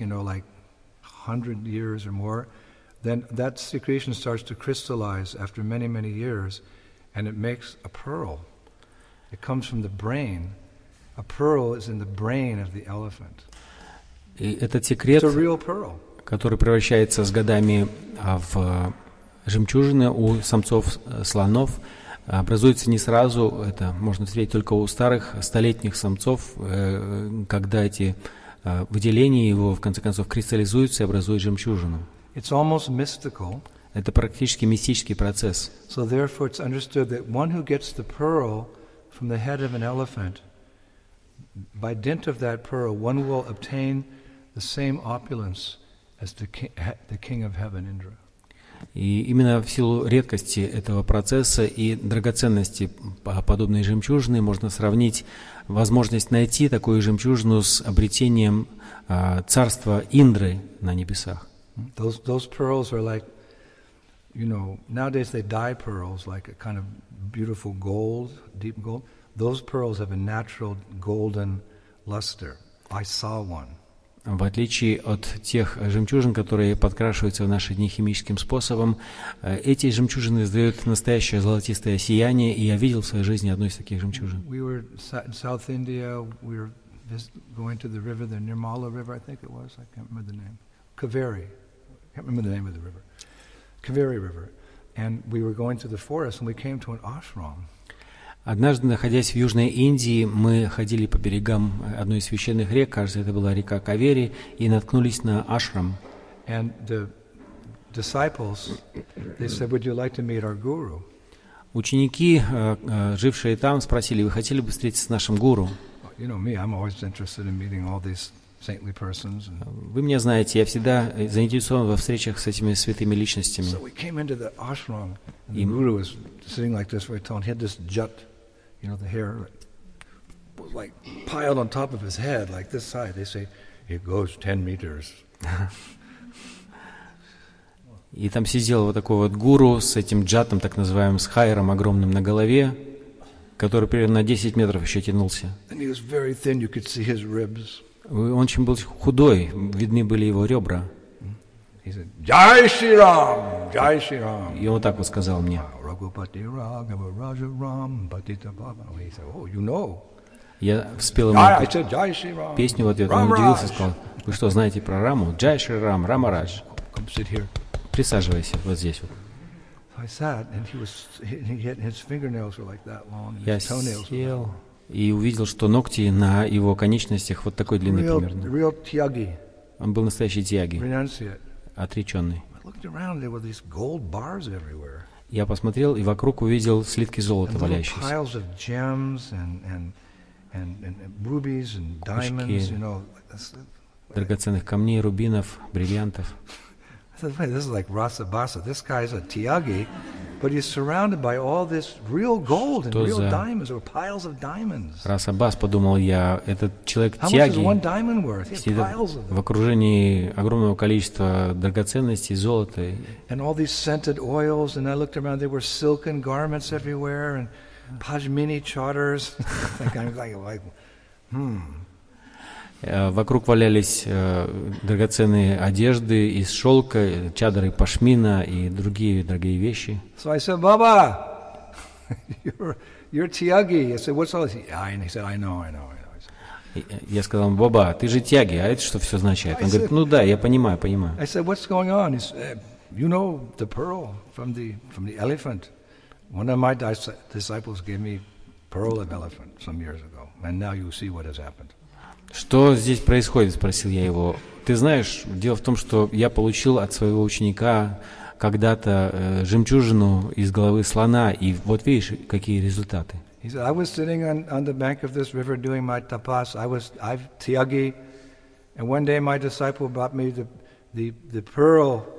100 years or more, then that secretion starts to crystallize after many, many years, and it makes a pearl. It comes from the brain. A pearl is in the brain of the elephant. И этот секрет, It's a real pearl. который превращается с годами в жемчужины у самцов слонов, образуется не сразу. Это можно встретить только у старых столетних самцов, когда эти выделения его в конце концов кристаллизуются и образуют жемчужину. It's almost mystical. Это практически мистический процесс. So therefore it's understood that one who gets the pearl from the head of an elephant, by dint of that pearl, one will obtain the same opulence as the king of heaven, Indra. И именно в силу редкости этого процесса и драгоценности подобной жемчужины можно сравнить возможность найти такую жемчужину с обретением царства Индры на небесах. Those pearls are like, nowadays they dye pearls like a kind of beautiful gold, deep gold. Those pearls have a natural golden luster. I saw one. В отличие от тех жемчужин, которые подкрашиваются в наши дни химическим способом, эти жемчужины издают настоящее золотистое сияние, и я видел в своей жизни одну из таких жемчужин. We were in South India. We were going to the river, the Nirmala River, I think it was. I can't remember the name. Kaveri. I can't remember the name of the river. Kaveri River. And we were going to the forest, and we came to an ashram. Однажды, находясь в Южной Индии, мы ходили по берегам одной из священных рек, кажется, это была река Кавери, и наткнулись на ашрам. And the disciples, they said, "Would you like to meet our guru?" Ученики, жившие там, спросили: вы хотели бы встретиться с нашим гуру? You know me, I'm always interested in meeting all these saintly persons. Вы меня знаете, я всегда заинтересован во встречах с этими святыми личностями. So we came into the ashram, and the guru was sitting like this, very tall, and he had this jut. The hair was like piled on top of his head, like this side. They say, it goes 10 meters. И там сидел вот такой вот гуру с этим джатом, так называемым, с хайром огромным на голове, который примерно на 10 метров еще тянулся. And he was very thin, you could see his ribs. Он очень был худой, видны были его ребра. He said, Jai Shri Ram, Jai Shri Ram. И он так вот сказал мне. Я спел ему песню в ответ, он удивился и сказал: вы что, знаете про Раму? Джай Шри Рам, Рамарадж. Присаживайся вот здесь вот. Я сел и увидел, что ногти на его конечностях вот такой длины примерно. Он был настоящий тьяги, отреченный. Я посмотрел и вокруг увидел слитки золота валяющиеся. Кучки драгоценных камней, рубинов, бриллиантов. This is like Rasa Basa. This guy's a Tyagi, but he's surrounded by all this real gold and real diamonds, or piles of diamonds. Раса Бас, подумал я, этот человек Тьяги сидит в окружении огромного количества драгоценностей, золота. And all these scented oils, and I looked around, there were silken garments everywhere, and pashmini chadars. Вокруг валялись драгоценные одежды из шелка, чадры пашмина и другие дорогие вещи. So I said, Baba, you're Tyagi. I said, what's all this? And he said, I know. Я сказал: Баба, ты же Тьяги, а это что все означает? Он говорит: ну да, я понимаю. I said, what's going on? He said, you know the pearl from the elephant. One of my disciples gave me pearl of elephant some years ago, and now you see what has happened. Что здесь происходит, спросил я его. Ты знаешь, дело в том, что я получил от своего ученика когда-то жемчужину из головы слона, и вот видишь, какие результаты. He said, I was sitting on the bank of this river doing my tapas. I'm Tyagi, and one day my disciple brought me the pearl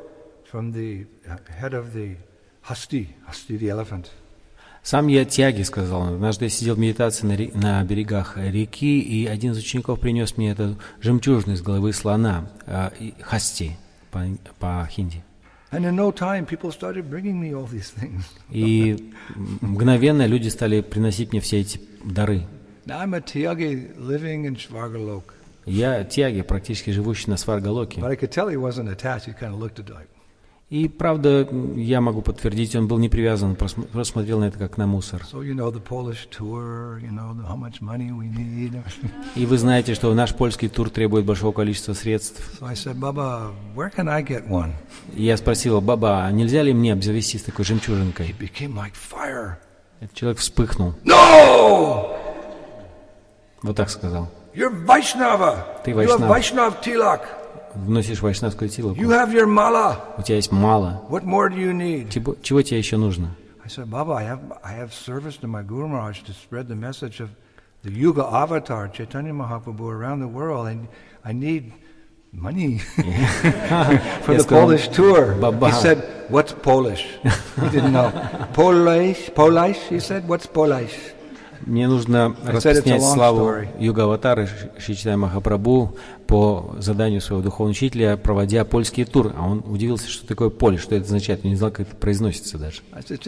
from the head of the Hasti the elephant. Сам я Тьяги сказал. Однажды я сидел в медитации на берегах реки, и один из учеников принес мне эту жемчужину из головы слона, Хасти по-хинди. And in no time, people started bringing me all these things. И мгновенно люди стали приносить мне все эти дары. Now I'm a Tyagi living in Svargalok. Я Тьяги, практически живущий на Сваргалоке. But I could tell he wasn't attached. He kind of looked at it like. И правда, я могу подтвердить, он был не привязан, просто смотрел на это как на мусор. So you know the Polish tour, you know how much money we need. И вы знаете, что наш польский тур требует большого количества средств. So I said, Baba, where can I get one? И я спросил, Баба, а нельзя ли мне обзавестись такой жемчужинкой? He became like fire. Этот человек вспыхнул. No! Вот так сказал. You're Vaishnava. Ты You have Вайшнав. Vaishnav tilak. Вносишь вайшнавскую тилоку. You have your mala. У тебя есть мало. What more do you need? Чего тебе еще нужно? I said, Baba, I have service to my Guru Maharaj to spread the message of the Yuga Avatar, Chaitanya Mahaprabhu, around the world, and I need money for the Polish tour. He said, what's Polish? He didn't know. Polish? He said, what's Polish? Мне нужно распространять славу Юга-аватара Шри Махапрабху по заданию своего духовного учителя, проводя польский тур. А он удивился, что такое поле, что это означает. Он не знал, как это произносится даже.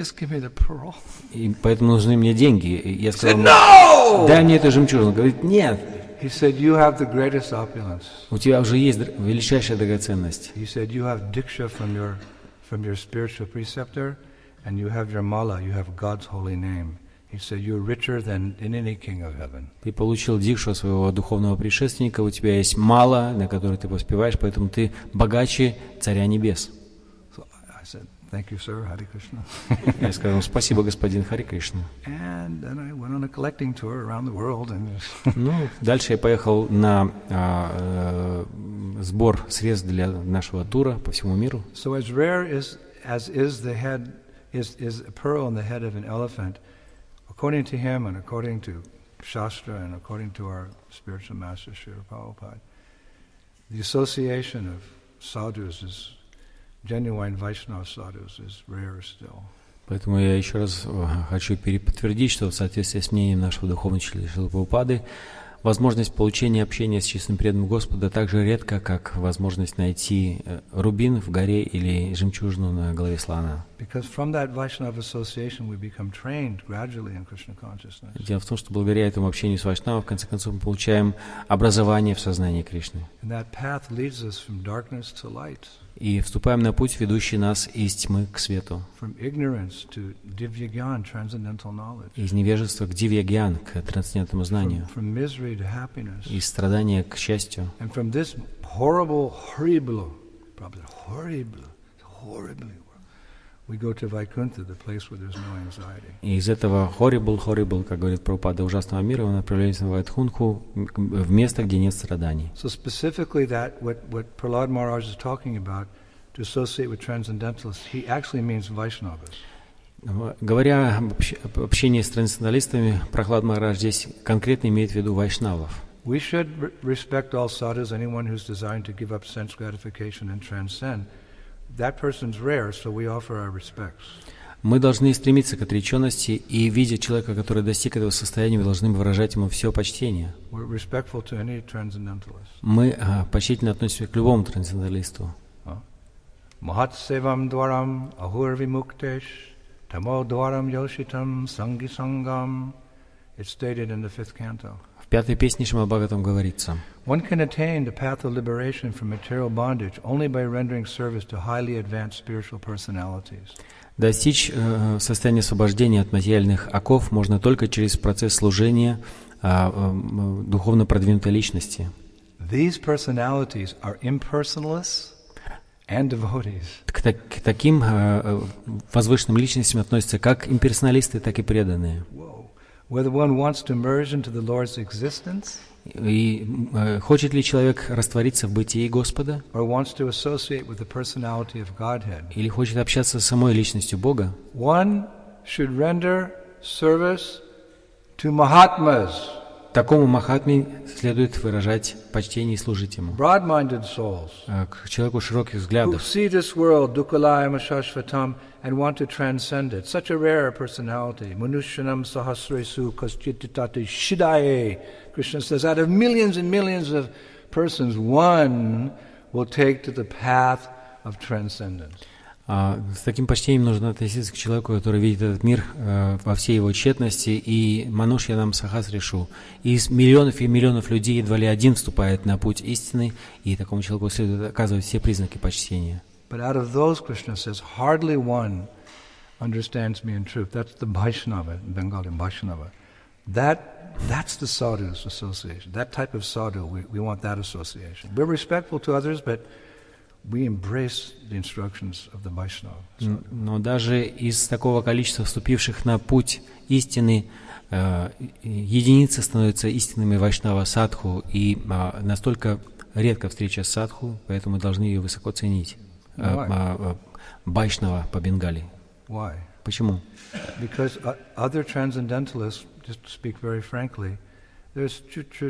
И поэтому нужны мне деньги. И я сказал, дай мне эту жемчужину. Он говорит, нет. He said, you have the greatest opulence. У тебя уже есть величайшая драгоценность. He said, you have diksha from your spiritual preceptor, and you have your mala, you have God's holy name. He said, you're richer than any king of heaven. Ты получил дикшу своего духовного предшественника, у тебя есть мало, на который ты поспеваешь, поэтому ты богаче Царя Небес. So I said, thank you, sir, Hare Krishna. Я сказал, спасибо, господин Хари Кришна. And then I went on a collecting tour around the world. Ну, дальше я поехал на сбор средств для нашего тура по всему миру. So as rare as is the head is a pearl in the head of an elephant, according to him and according to Shastra and according to our spiritual master Srila Prabhupada, the association of sadhus is genuine Vaishnava sadhus is rare still. Поэтому я еще раз хочу переподтвердить, что в соответствии с мнением нашего духовного учителя Шрилы Прабхупады, возможность получения общения с чистым преданным Господа так же редко, как возможность найти рубин в горе или жемчужину на голове слона. Дело в том, что благодаря этому общению с Вайшнавом, в конце концов, мы получаем образование в сознании Кришны. И вступаем на путь, ведущий нас из тьмы к свету. Из невежества к дивья-гьян, к трансцендентному знанию. Из страдания к счастью. И из этого horrible, как говорит Прабхупада, ужасного мира, мы направляемся в Вайтхунху, в место, где нет страданий. So specifically that what Prahlad Maharaj is talking about, to associate with transcendentalists, he actually means Vaishnavas. Говоря об общении с трансценденталистами, Прахлад Махарадж здесь конкретно имеет в виду вайшнавов. We should respect all sadhus, anyone who's desiring to give up sense gratification and transcend. That person's rare, so we offer our respects. Мы должны стремиться к отреченности, и, видя человека, который достиг этого состояния, мы должны выражать ему все почтение. Мы почтительно относимся к любому трансценденталисту. Mahatsevам dvaram ahur vimuktesh tamo dvaram yoshitам sangi sangam. It's stated in the 5th canto. В 5-й песне Шримад Бхагаватам говорится: One can attain the path of liberation from material bondage only by rendering service to highly advanced spiritual personalities. Достичь состояния освобождения от материальных оков можно только через процесс служения духовно продвинутой личности. These personalities are impersonalists and devotees. К таким возвышенным личностям относятся как имперсоналисты, так и преданные. Whether one wants to merge into the Lord's existence, и хочет ли человек раствориться в бытии Господа, or wants to associate with the personality of Godhead, или хочет общаться с самой личностью Бога, one should render service to Mahatmas, такому махатме следует выражать почтение и служить ему. Broad-minded souls К человеку широких who взглядов, see this world dukkhalayam shashvatam and want to transcend it. Such a rare personality. Manushyanam sahasresu kaschititati shidaye. Krishna says, out of millions and millions of persons, one will take to the path of transcendence. С таким почтением нужно относиться к человеку, который видит этот мир во всей его тщетности, и Манушьянам Сахасришу. Из миллионов и миллионов людей едва ли один вступает на путь истины, и такому человеку следует оказывать все признаки почтения. But out of those, Krishna says, hardly one understands me in truth. That's the Vaishnava, in Bengali, Vaishnava. That's the sadhu's association. That type of sadhu, we want that association. We're respectful to others, but we embrace the instructions of the Vaishnava. Но даже из такого количества вступивших на путь истины, единицы становятся истинными вайшнава садху, и настолько редко встреча с садху, поэтому мы должны ее высоко ценить. Вайшнава по-бенгали. Why? Почему? Because other transcendentalists, just to speak very frankly, there's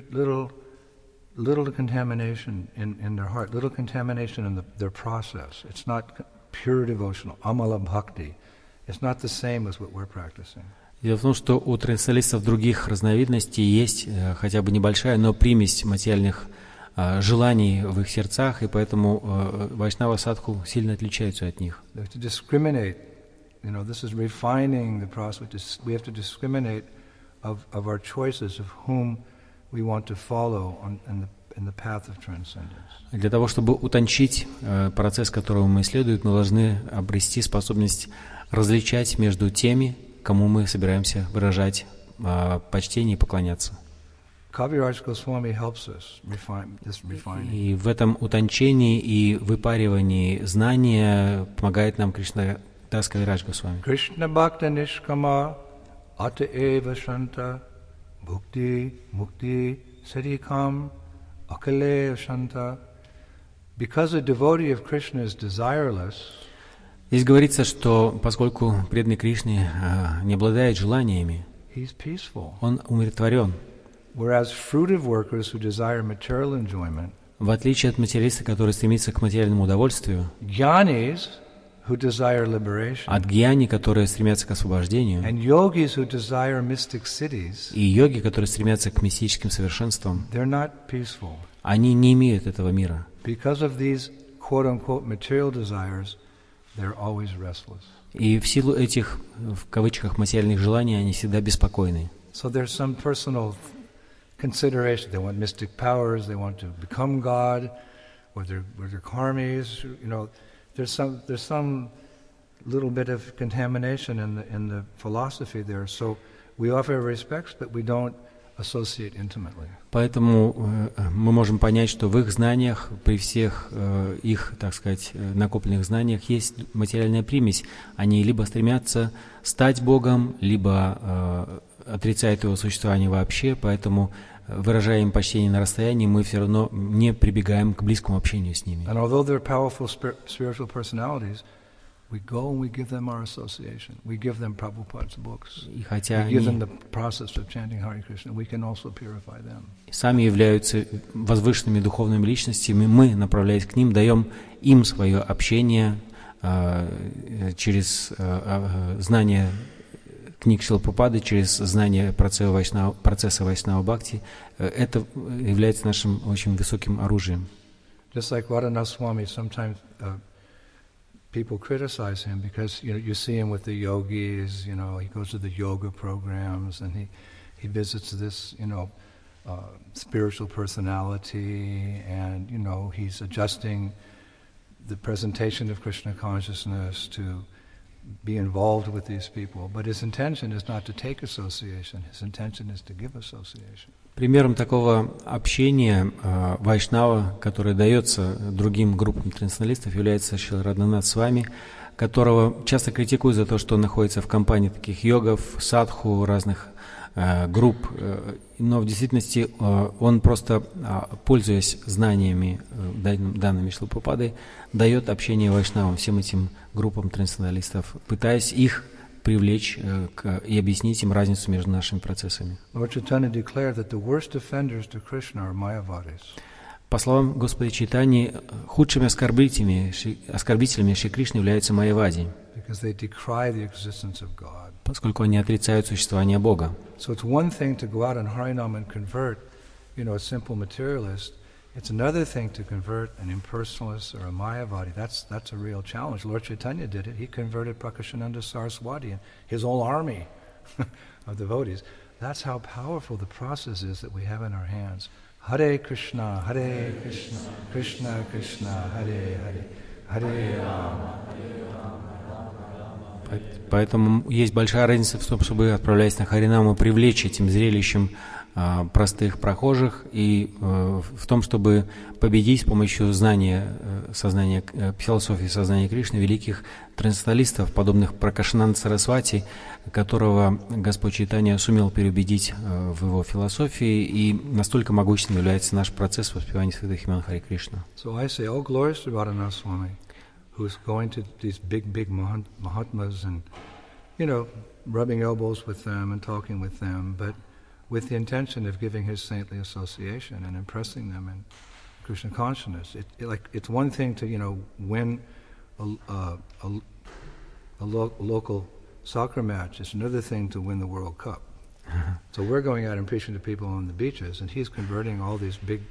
little contamination in their heart, little contamination in their process. It's not pure devotional, amala bhakti. It's not the same as what we're practicing. Дело в том, что у трансценденталистов других разновидностей есть хотя бы небольшая, но примесь материальных желаний в их сердцах, и поэтому вайшнава садху сильно отличаются от них. To discriminate, this is refining the process. We have to discriminate of our choices of whom we want to follow in the path of transcendence. Для того, чтобы утончить процесс, которого мы исследуем, мы должны обрести способность различать между теми, кому мы собираемся выражать почтение и поклоняться. Kaviraj Goswami helps us refine this refining. И в этом утончении и выпаривании знания помогает нам Кришнадас Кавирадж Госвами. Krishna Bhakta Nishkama Ata Eva Shanta Bhukti Mukti Sarikam Akale Shanta. Because a devotee of Krishna is desireless, здесь говорится, что поскольку преданный Кришне не обладает желаниями, he's peaceful. он умиротворен. Whereas fruitive workers who desire material enjoyment, В отличие от материалиста, который стремится к материальному удовольствию, jnanis who desire liberation, от гьяни, которые стремятся к освобождению, and yogis who desire mystic cities, и йоги, которые стремятся к мистическим совершенствам, they're not peaceful. они не имеют этого мира. Because of these quote-unquote material desires, they're always restless. И в силу этих, в кавычках, материальных желаний, они всегда беспокойны. So there's some personal consideration. They want mystic powers, they want to become God, or they're karmis, there's some little bit of contamination in the philosophy there. So we offer respects, but we don't associate intimately. Поэтому мы можем понять, что в их знаниях, при всех их, так сказать, накопленных знаниях есть материальная примесь. Они либо стремятся стать Богом, либо отрицают его существование вообще, поэтому, выражая им почтение на расстоянии, мы все равно не прибегаем к близкому общению с ними. And although they're powerful spiritual personalities, we go and we give them our association. We give them Prabhupada's books. И хотя we give them они the process of chanting Hare Krishna. We can also purify them. сами являются возвышенными духовными личностями, мы, направляясь к ним, даем им свое общение через знание книг Шрилы Прабхупады, через знание процесса Вайшнава Бхакти. Это является нашим очень высоким оружием. Just like Radhanath Swami, sometimes people criticize him because you see him with the yogis. He goes to the yoga programs and he visits this spiritual personality, and he's adjusting the presentation of Krishna consciousness to be involved with these people. But his intention is not to take association. His intention is to give association. Примером такого общения вайшнава, которое дается другим группам трансценденталистов, является Шрила Радханатх Свами, которого часто критикуют за то, что он находится в компании таких йогов, садху, разных групп, но в действительности он просто, пользуясь знаниями, данными Шрилы Прабхупады, дает общение вайшнавам, всем этим группам трансценденталистов, пытаясь их привлечь и объяснить им разницу между нашими процессами. Lord Chaitanya declared that the worst offenders to Krishna are Mayavadis. По словам Господа Чайтаньи, худшими оскорбителями Шри Кришны являются майявади, Because they decry the existence of God. поскольку они отрицают существование Бога. So it's one thing to go out on Harinam and convert, a simple materialist. It's another thing to convert an impersonalist or a Mayavadi. That's a real challenge. Lord Chaitanya did it. He converted Prakashananda Saraswati and his whole army of devotees. That's how powerful the process is that we have in our hands. Hare Krishna, Krishna Krishna, Hare Hare, Hare Rama. Поэтому есть большая разница в том, чтобы, отправляясь на Харинаму, привлечь этим зрелищем простых прохожих, и в том, чтобы победить с помощью знания, философии сознания Кришны великих трансценденталистов, подобных Пракашананда Сарасвати, которого Господь Чайтанья сумел переубедить в его философии, и настолько могущественным является наш процесс воспевания святых имен Харе Кришна. So I say, all glories to Radhanath Swami, who's going to these big Mahatmas and, rubbing elbows with them and talking with them, but with the intention of giving his saintly association and impressing them in Krishna consciousness. It's one thing to, win a local soccer match. It's another thing to win the World Cup. So we're going out and preaching to people on the beaches, and he's converting all these big,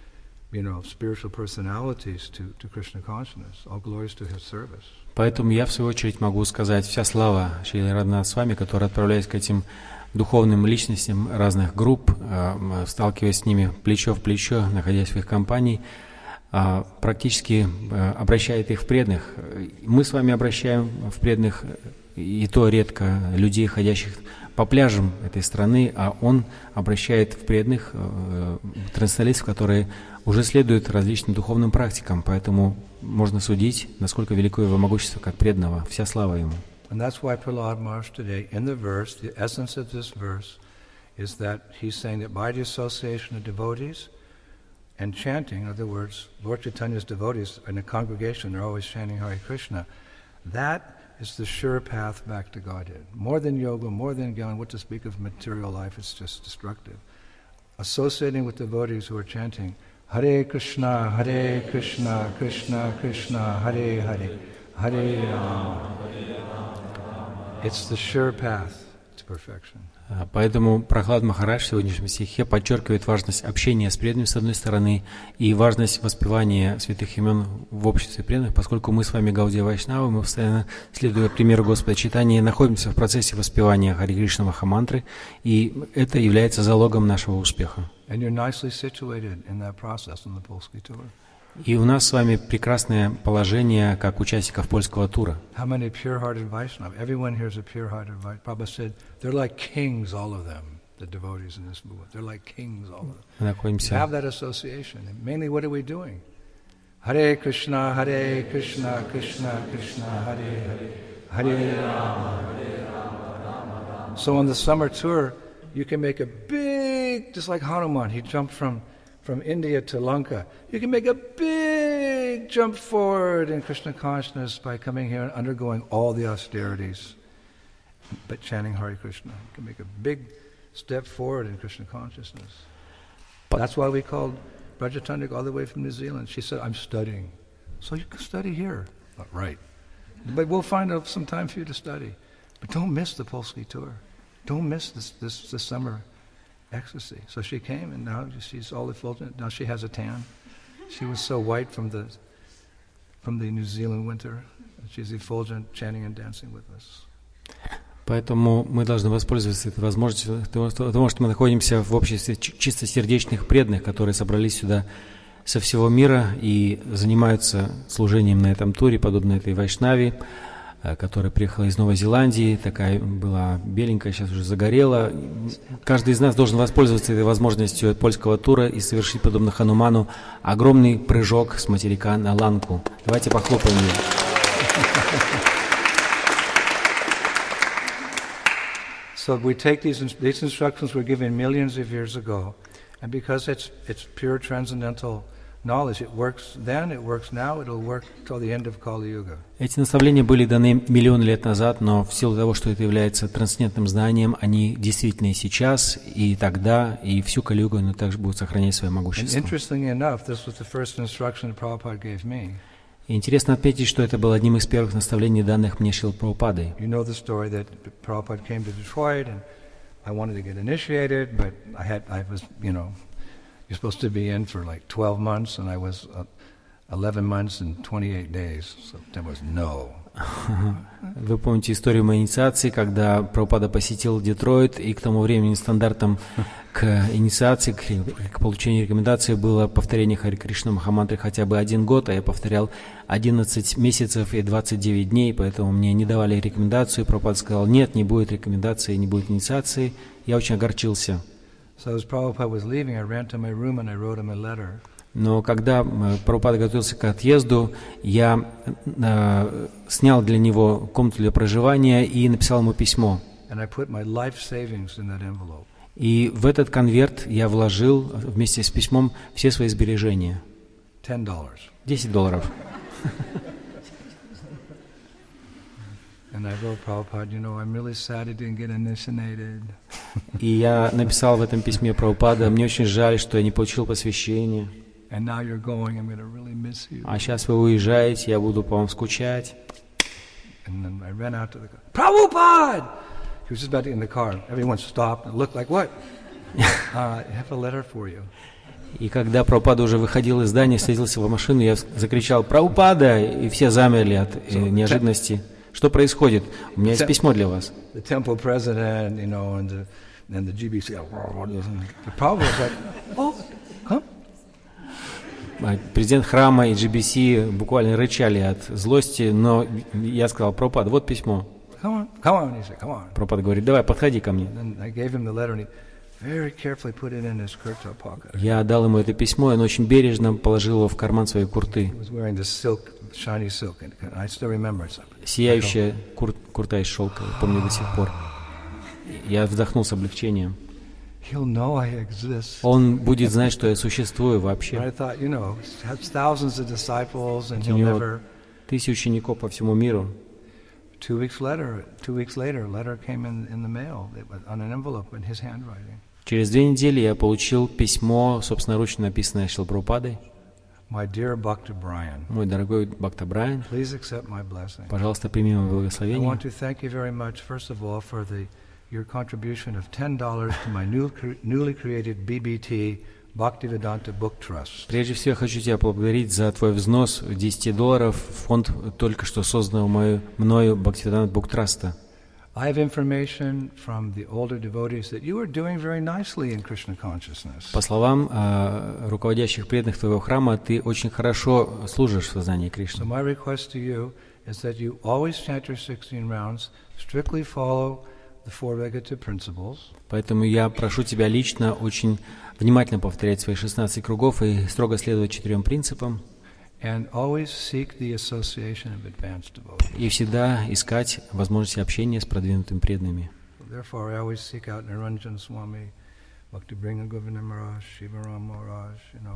spiritual personalities to Krishna consciousness. All glories to his service. Поэтому я, в свою очередь, могу сказать, вся слава Шрилы Радханаth Свами, который, отправляясь к этим духовным личностям разных групп, сталкиваясь с ними плечо в плечо, находясь в их компании, практически обращает их в преданных. Мы с вами обращаем в преданных, и то редко, людей, ходящих по пляжам этой страны, а он обращает в преданных трансценденталистов, которые уже следуют различным духовным практикам, поэтому можно судить, насколько велико его могущество как преданного. Вся слава ему. And that's why Prahlad Maharaj today, in the verse, the essence of this verse is that he's saying that by the association of devotees and chanting, in other words, Lord Chaitanya's devotees in a congregation, they're always chanting Hare Krishna, that is the sure path back to Godhead. More than yoga, more than Gyan, what to speak of material life, it's just destructive. Associating with devotees who are chanting Hare Krishna, Krishna Krishna, Hare Hare, Hare Rama. It's the sure path to perfection. Поэтому Прахлад Махарадж в сегодняшнем стихе подчеркивает важность общения с преданными с одной стороны и важность воспевания святых имен в обществе преданных, поскольку мы с вами Гаудия Вайшнавы, мы постоянно, следуя примеру Господа Чайтаньи, находимся в процессе воспевания Харе Кришна Махамантры, и это является залогом нашего успеха. And you're nicely situated in that process on the Polsky tour. И у нас с вами прекрасное положение как участников польского тура. How many pure-hearted Vaishnava? Everyone here is a pure-hearted Vaishnava. Prabhupada said they're like kings, all of them, the devotees in this movement. They're like kings, all of them. Мы находимся... Have that association. And mainly, what are we doing? Hare Krishna, Krishna Krishna, Hare Hare, Hare Rama, Rama Rama. So on the summer tour, you can make a big, just like Hanuman, he jumped from India to Lanka. You can make a big jump forward in Krishna consciousness by coming here and undergoing all the austerities, but chanting Hare Krishna. You can make a big step forward in Krishna consciousness. That's why we called Brajatandik all the way from New Zealand. She said, I'm studying. So you can study here. Right. But we'll find out some time for you to study. But don't miss the Polsky tour. Don't miss this summer ecstasy. So she came, and now she's all effulgent. Now she has a tan. She was so white from the New Zealand winter. She's effulgent, chanting and dancing with us. Поэтому мы должны воспользоваться этой возможностью, потому что мы находимся в обществе чистосердечных преданных, которые собрались сюда со всего мира и занимаются служением на этом туре, подобно этой Вайшнави, которая приехала из Новой Зеландии, такая была беленькая, сейчас уже загорела. Каждый из нас должен воспользоваться этой возможностью польского тура и совершить, подобно Хануману, огромный прыжок с материка на Ланку. Давайте похлопаем ей. So we take these instructions were given millions of years ago, and because it's pure transcendental knowledge. It works then, it works now, it'll work till the end of Kali Yuga. Эти наставления были даны миллионы лет назад, но в силу того, что это является трансцендентным знанием, они действительны и сейчас, и тогда, и всю Кали-югу они также будут сохранять свое And могущество. interestingly enough, this was the first instruction that Prabhupada gave me. И интересно отметить, что это было одним из первых наставлений, данных мне Шрилой Прабхупадой. You know the story that Prabhupada came to Detroit and I wanted to get initiated, but I was, you're supposed to be in for like 12 months, and I was 11 months and 28 days, so there was no. Вы помните историю моей инициации, когда Прабхупада посетил Детройт, и к тому времени стандартом к инициации, к получению рекомендации было повторение Хари Кришна Махамантры хотя бы 1 год, а я повторял 11 месяцев и 29 дней, поэтому мне не давали рекомендацию. Прабхупада сказал: нет, не будет рекомендации, не будет инициации. Я очень огорчился. So as Prabhupada was leaving, I ran to my room and I wrote him a letter. Но когда Прабхупада готовился к отъезду, я снял для него комнату для проживания и написал ему письмо. And I put my life savings in that envelope. И в этот конверт я вложил вместе с письмом все свои сбережения. $10. $10. And I wrote Prabhupada, I'm really sad I didn't get initiated. И я написал в этом письме Прабхупада: мне очень жаль, что я не получил посвящение. And now you're going, I'm going to really miss you. А сейчас вы уезжаете, я буду по вам скучать. And then I ran out to the car. Prabhupada! He was just about to get in the car. Everyone stopped and looked like, what? I have a letter for you. И когда Прабхупада уже выходил из здания, садился в машину, я закричал: Прабхупада! И все замерли от неожиданности. Что происходит? У меня есть письмо для вас. The temple president, and the GBC. The Prabhupada was like, oh, huh? Президент храма и GBC буквально рычали от злости, но я сказал: Прабхупада, вот письмо. Come on, he said, come on. Прабхупада говорит: давай, подходи ко мне. And I gave him the letter, and he very carefully put it in his kurta pocket. Я дал ему это письмо, и он очень бережно положил его в карман своей курты. He was wearing this silk, shiny silk, and I still remember it. Сияющая курта из шелка, помню до сих пор. Я вздохнул с облегчением. He'll know I exist. Он будет знать, что я существую вообще. I thought, has thousands of disciples, and У he'll него never. 1000 учеников по всему миру. 2 weeks later, a letter came in the mail. It was on an envelope in his handwriting. Через 2 недели я получил письмо, собственноручно написанное Шрилой Прабхупадой. My dear Bhakta Brian, Мой дорогой Бхакта Брайан, please accept my blessing. пожалуйста, прими мое I благословение. want to thank you very much, first of all, for your contribution of $10 to my newly created BBT, Bhaktivedanta Book Trust. Прежде всего, я хочу тебя поблагодарить за твой взнос $10 в фонд только что созданного мною Bhaktivedanta Book Trust. I have information from the older devotees that you are doing very nicely in Krishna consciousness. По словам руководящих преданных твоего храма, ты очень хорошо служишь в сознании So Кришны. my request to you is that you always chant your 16 rounds, strictly follow the four Vegeta principles. Поэтому я прошу тебя лично очень внимательно повторять свои 16 кругов и строго следовать 4 принципам. And always seek the association of advanced devotees. И всегда искать возможности общения с продвинутыми преданными. Therefore, I always seek out Niranjan Swami, Bhaktibringa Govinda Maharaj, Shivaram Maharaj,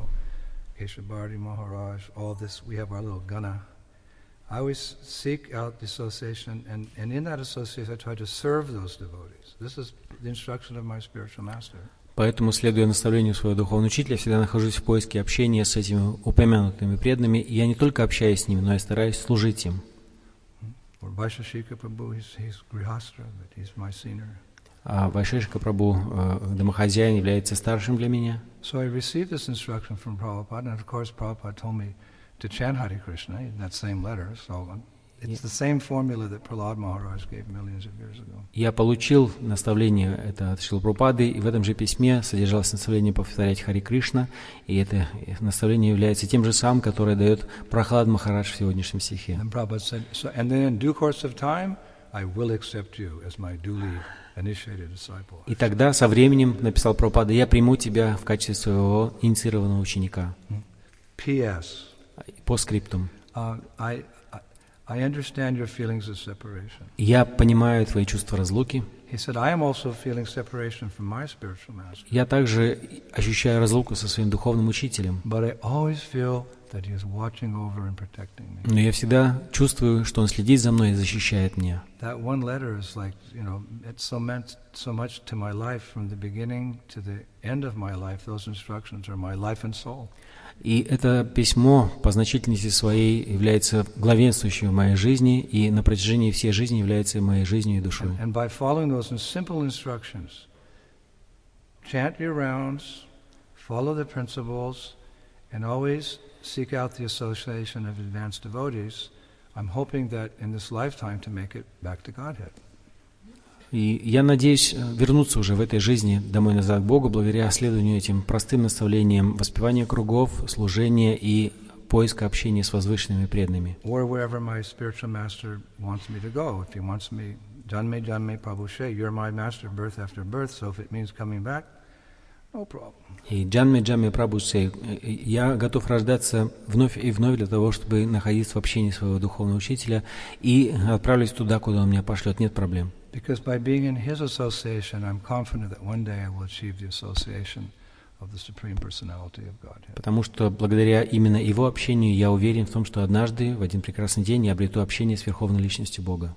Keshavarti Maharaj, all this. We have our little gana. I always seek out the association, and in that association, I try to serve those devotees. This is the instruction of my spiritual master. Поэтому, следуя наставлению своего духовного учителя, всегда нахожусь в поиске общения с этими упомянутыми преданными, и я не только общаюсь с ними, но и стараюсь служить им. А Вайшешика Прабху, домохозяин, является старшим для меня. So I received this instruction from Prabhupada, and of course Prabhupada told me to chant Hare Krishna in that same letter. So it's the same formula that Prahlad Maharaj gave millions of years ago. Я получил наставление это от Шрилы Прабхупады, и в этом же письме содержалось наставление повторять Хари Кришна, и это наставление является тем же самым, которое дает Прахлад Махарадж в сегодняшнем стихе. And Prabhupada said, and then in due course of time, I will accept you as my duly initiated disciple. И тогда, со временем, написал Прабхупада, я приму тебя в качестве своего инициированного ученика. P.S. По скриптум. I understand your feelings of separation. Я понимаю твои чувства разлуки. He said, I am also feeling separation from my spiritual master. Я также ощущаю разлуку со своим духовным учителем. But I always feel that he is watching over and protecting me. Но я всегда чувствую, что он следит за мной и защищает меня. That one letter is like, it so meant so much to my life from the beginning to the end of my life. Those instructions are my life and soul. И это письмо по значительности своей является главенствующим в моей жизни и на протяжении всей жизни является моей жизнью и душой. And by following those simple instructions, chant your rounds, follow the principles, and always seek out the association of advanced devotees, I'm hoping that in this lifetime to make it back to Godhead. И я надеюсь вернуться уже в этой жизни домой назад к Богу, благодаря следованию этим простым наставлениям воспевания кругов, служения и поиска общения с возвышенными преданными. Or wherever my spiritual master wants me to go. If he wants me, Janme Prabhu She, you're my master birth after birth, so if it means coming back, no problem. И Джанме Прабху Сей, я готов рождаться вновь и вновь для того, чтобы находиться в общении своего духовного учителя и отправлюсь туда, куда он меня пошлет, нет проблем. Because by being in his association, I'm confident that one day I will achieve the association of the Supreme Personality of Godhead. Потому что благодаря именно его общению я уверен в том, что однажды, в один прекрасный день, я обрету общение с Верховной Личностью Бога.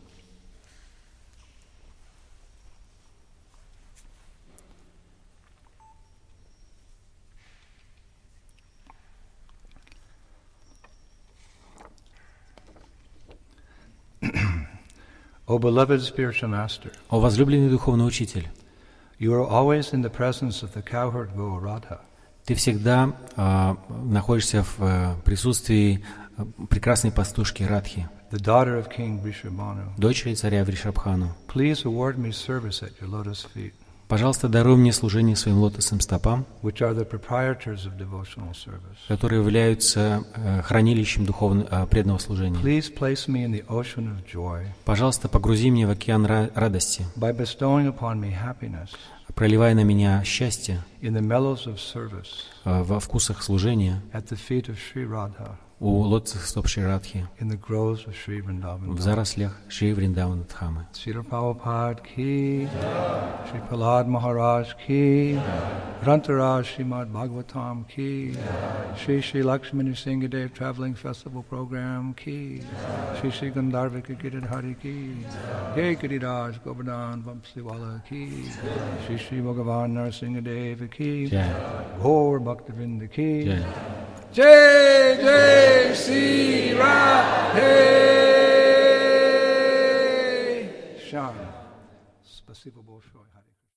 O beloved spiritual master, О возлюбленный духовный учитель, you are always in the presence of the cowherd Gau Radha. ты всегда находишься в присутствии прекрасной пастушки Радхи, the daughter of King Vrishabhanu. дочери царя Вришабхану. Please award me service at your lotus feet, Пожалуйста, даруй мне служение своим лотосным стопам, which are the proprietors of devotional service. которые являются хранилищем преданного служения. Please place me in the ocean of joy Пожалуйста, погрузи меня в океан радости, by bestowing upon me happiness проливая на меня счастье in the mellows of service во вкусах служения at the feet of Sri Radha у лотосных стоп Шри Радхи, in the groves of Sri Vrindavan. в зарослях Шри Вриндавана Дхамы. Srila Prabhupada ki, Sri Prahlad Maharaj ki, Grantaraj Srimad Bhagavatam ki, Sri Lakshmani Singhadev Traveling Festival Program ki, Sri Gandharvika Giridhari ki, Jai Giriraj Govardhan Vamsiwala ki, Sri Bhagavan Narsingadev ki, Jai. Gaur Bhaktivinoda ki, Jai. Jai Jai Sri Radhe Shan. Спасибо большое.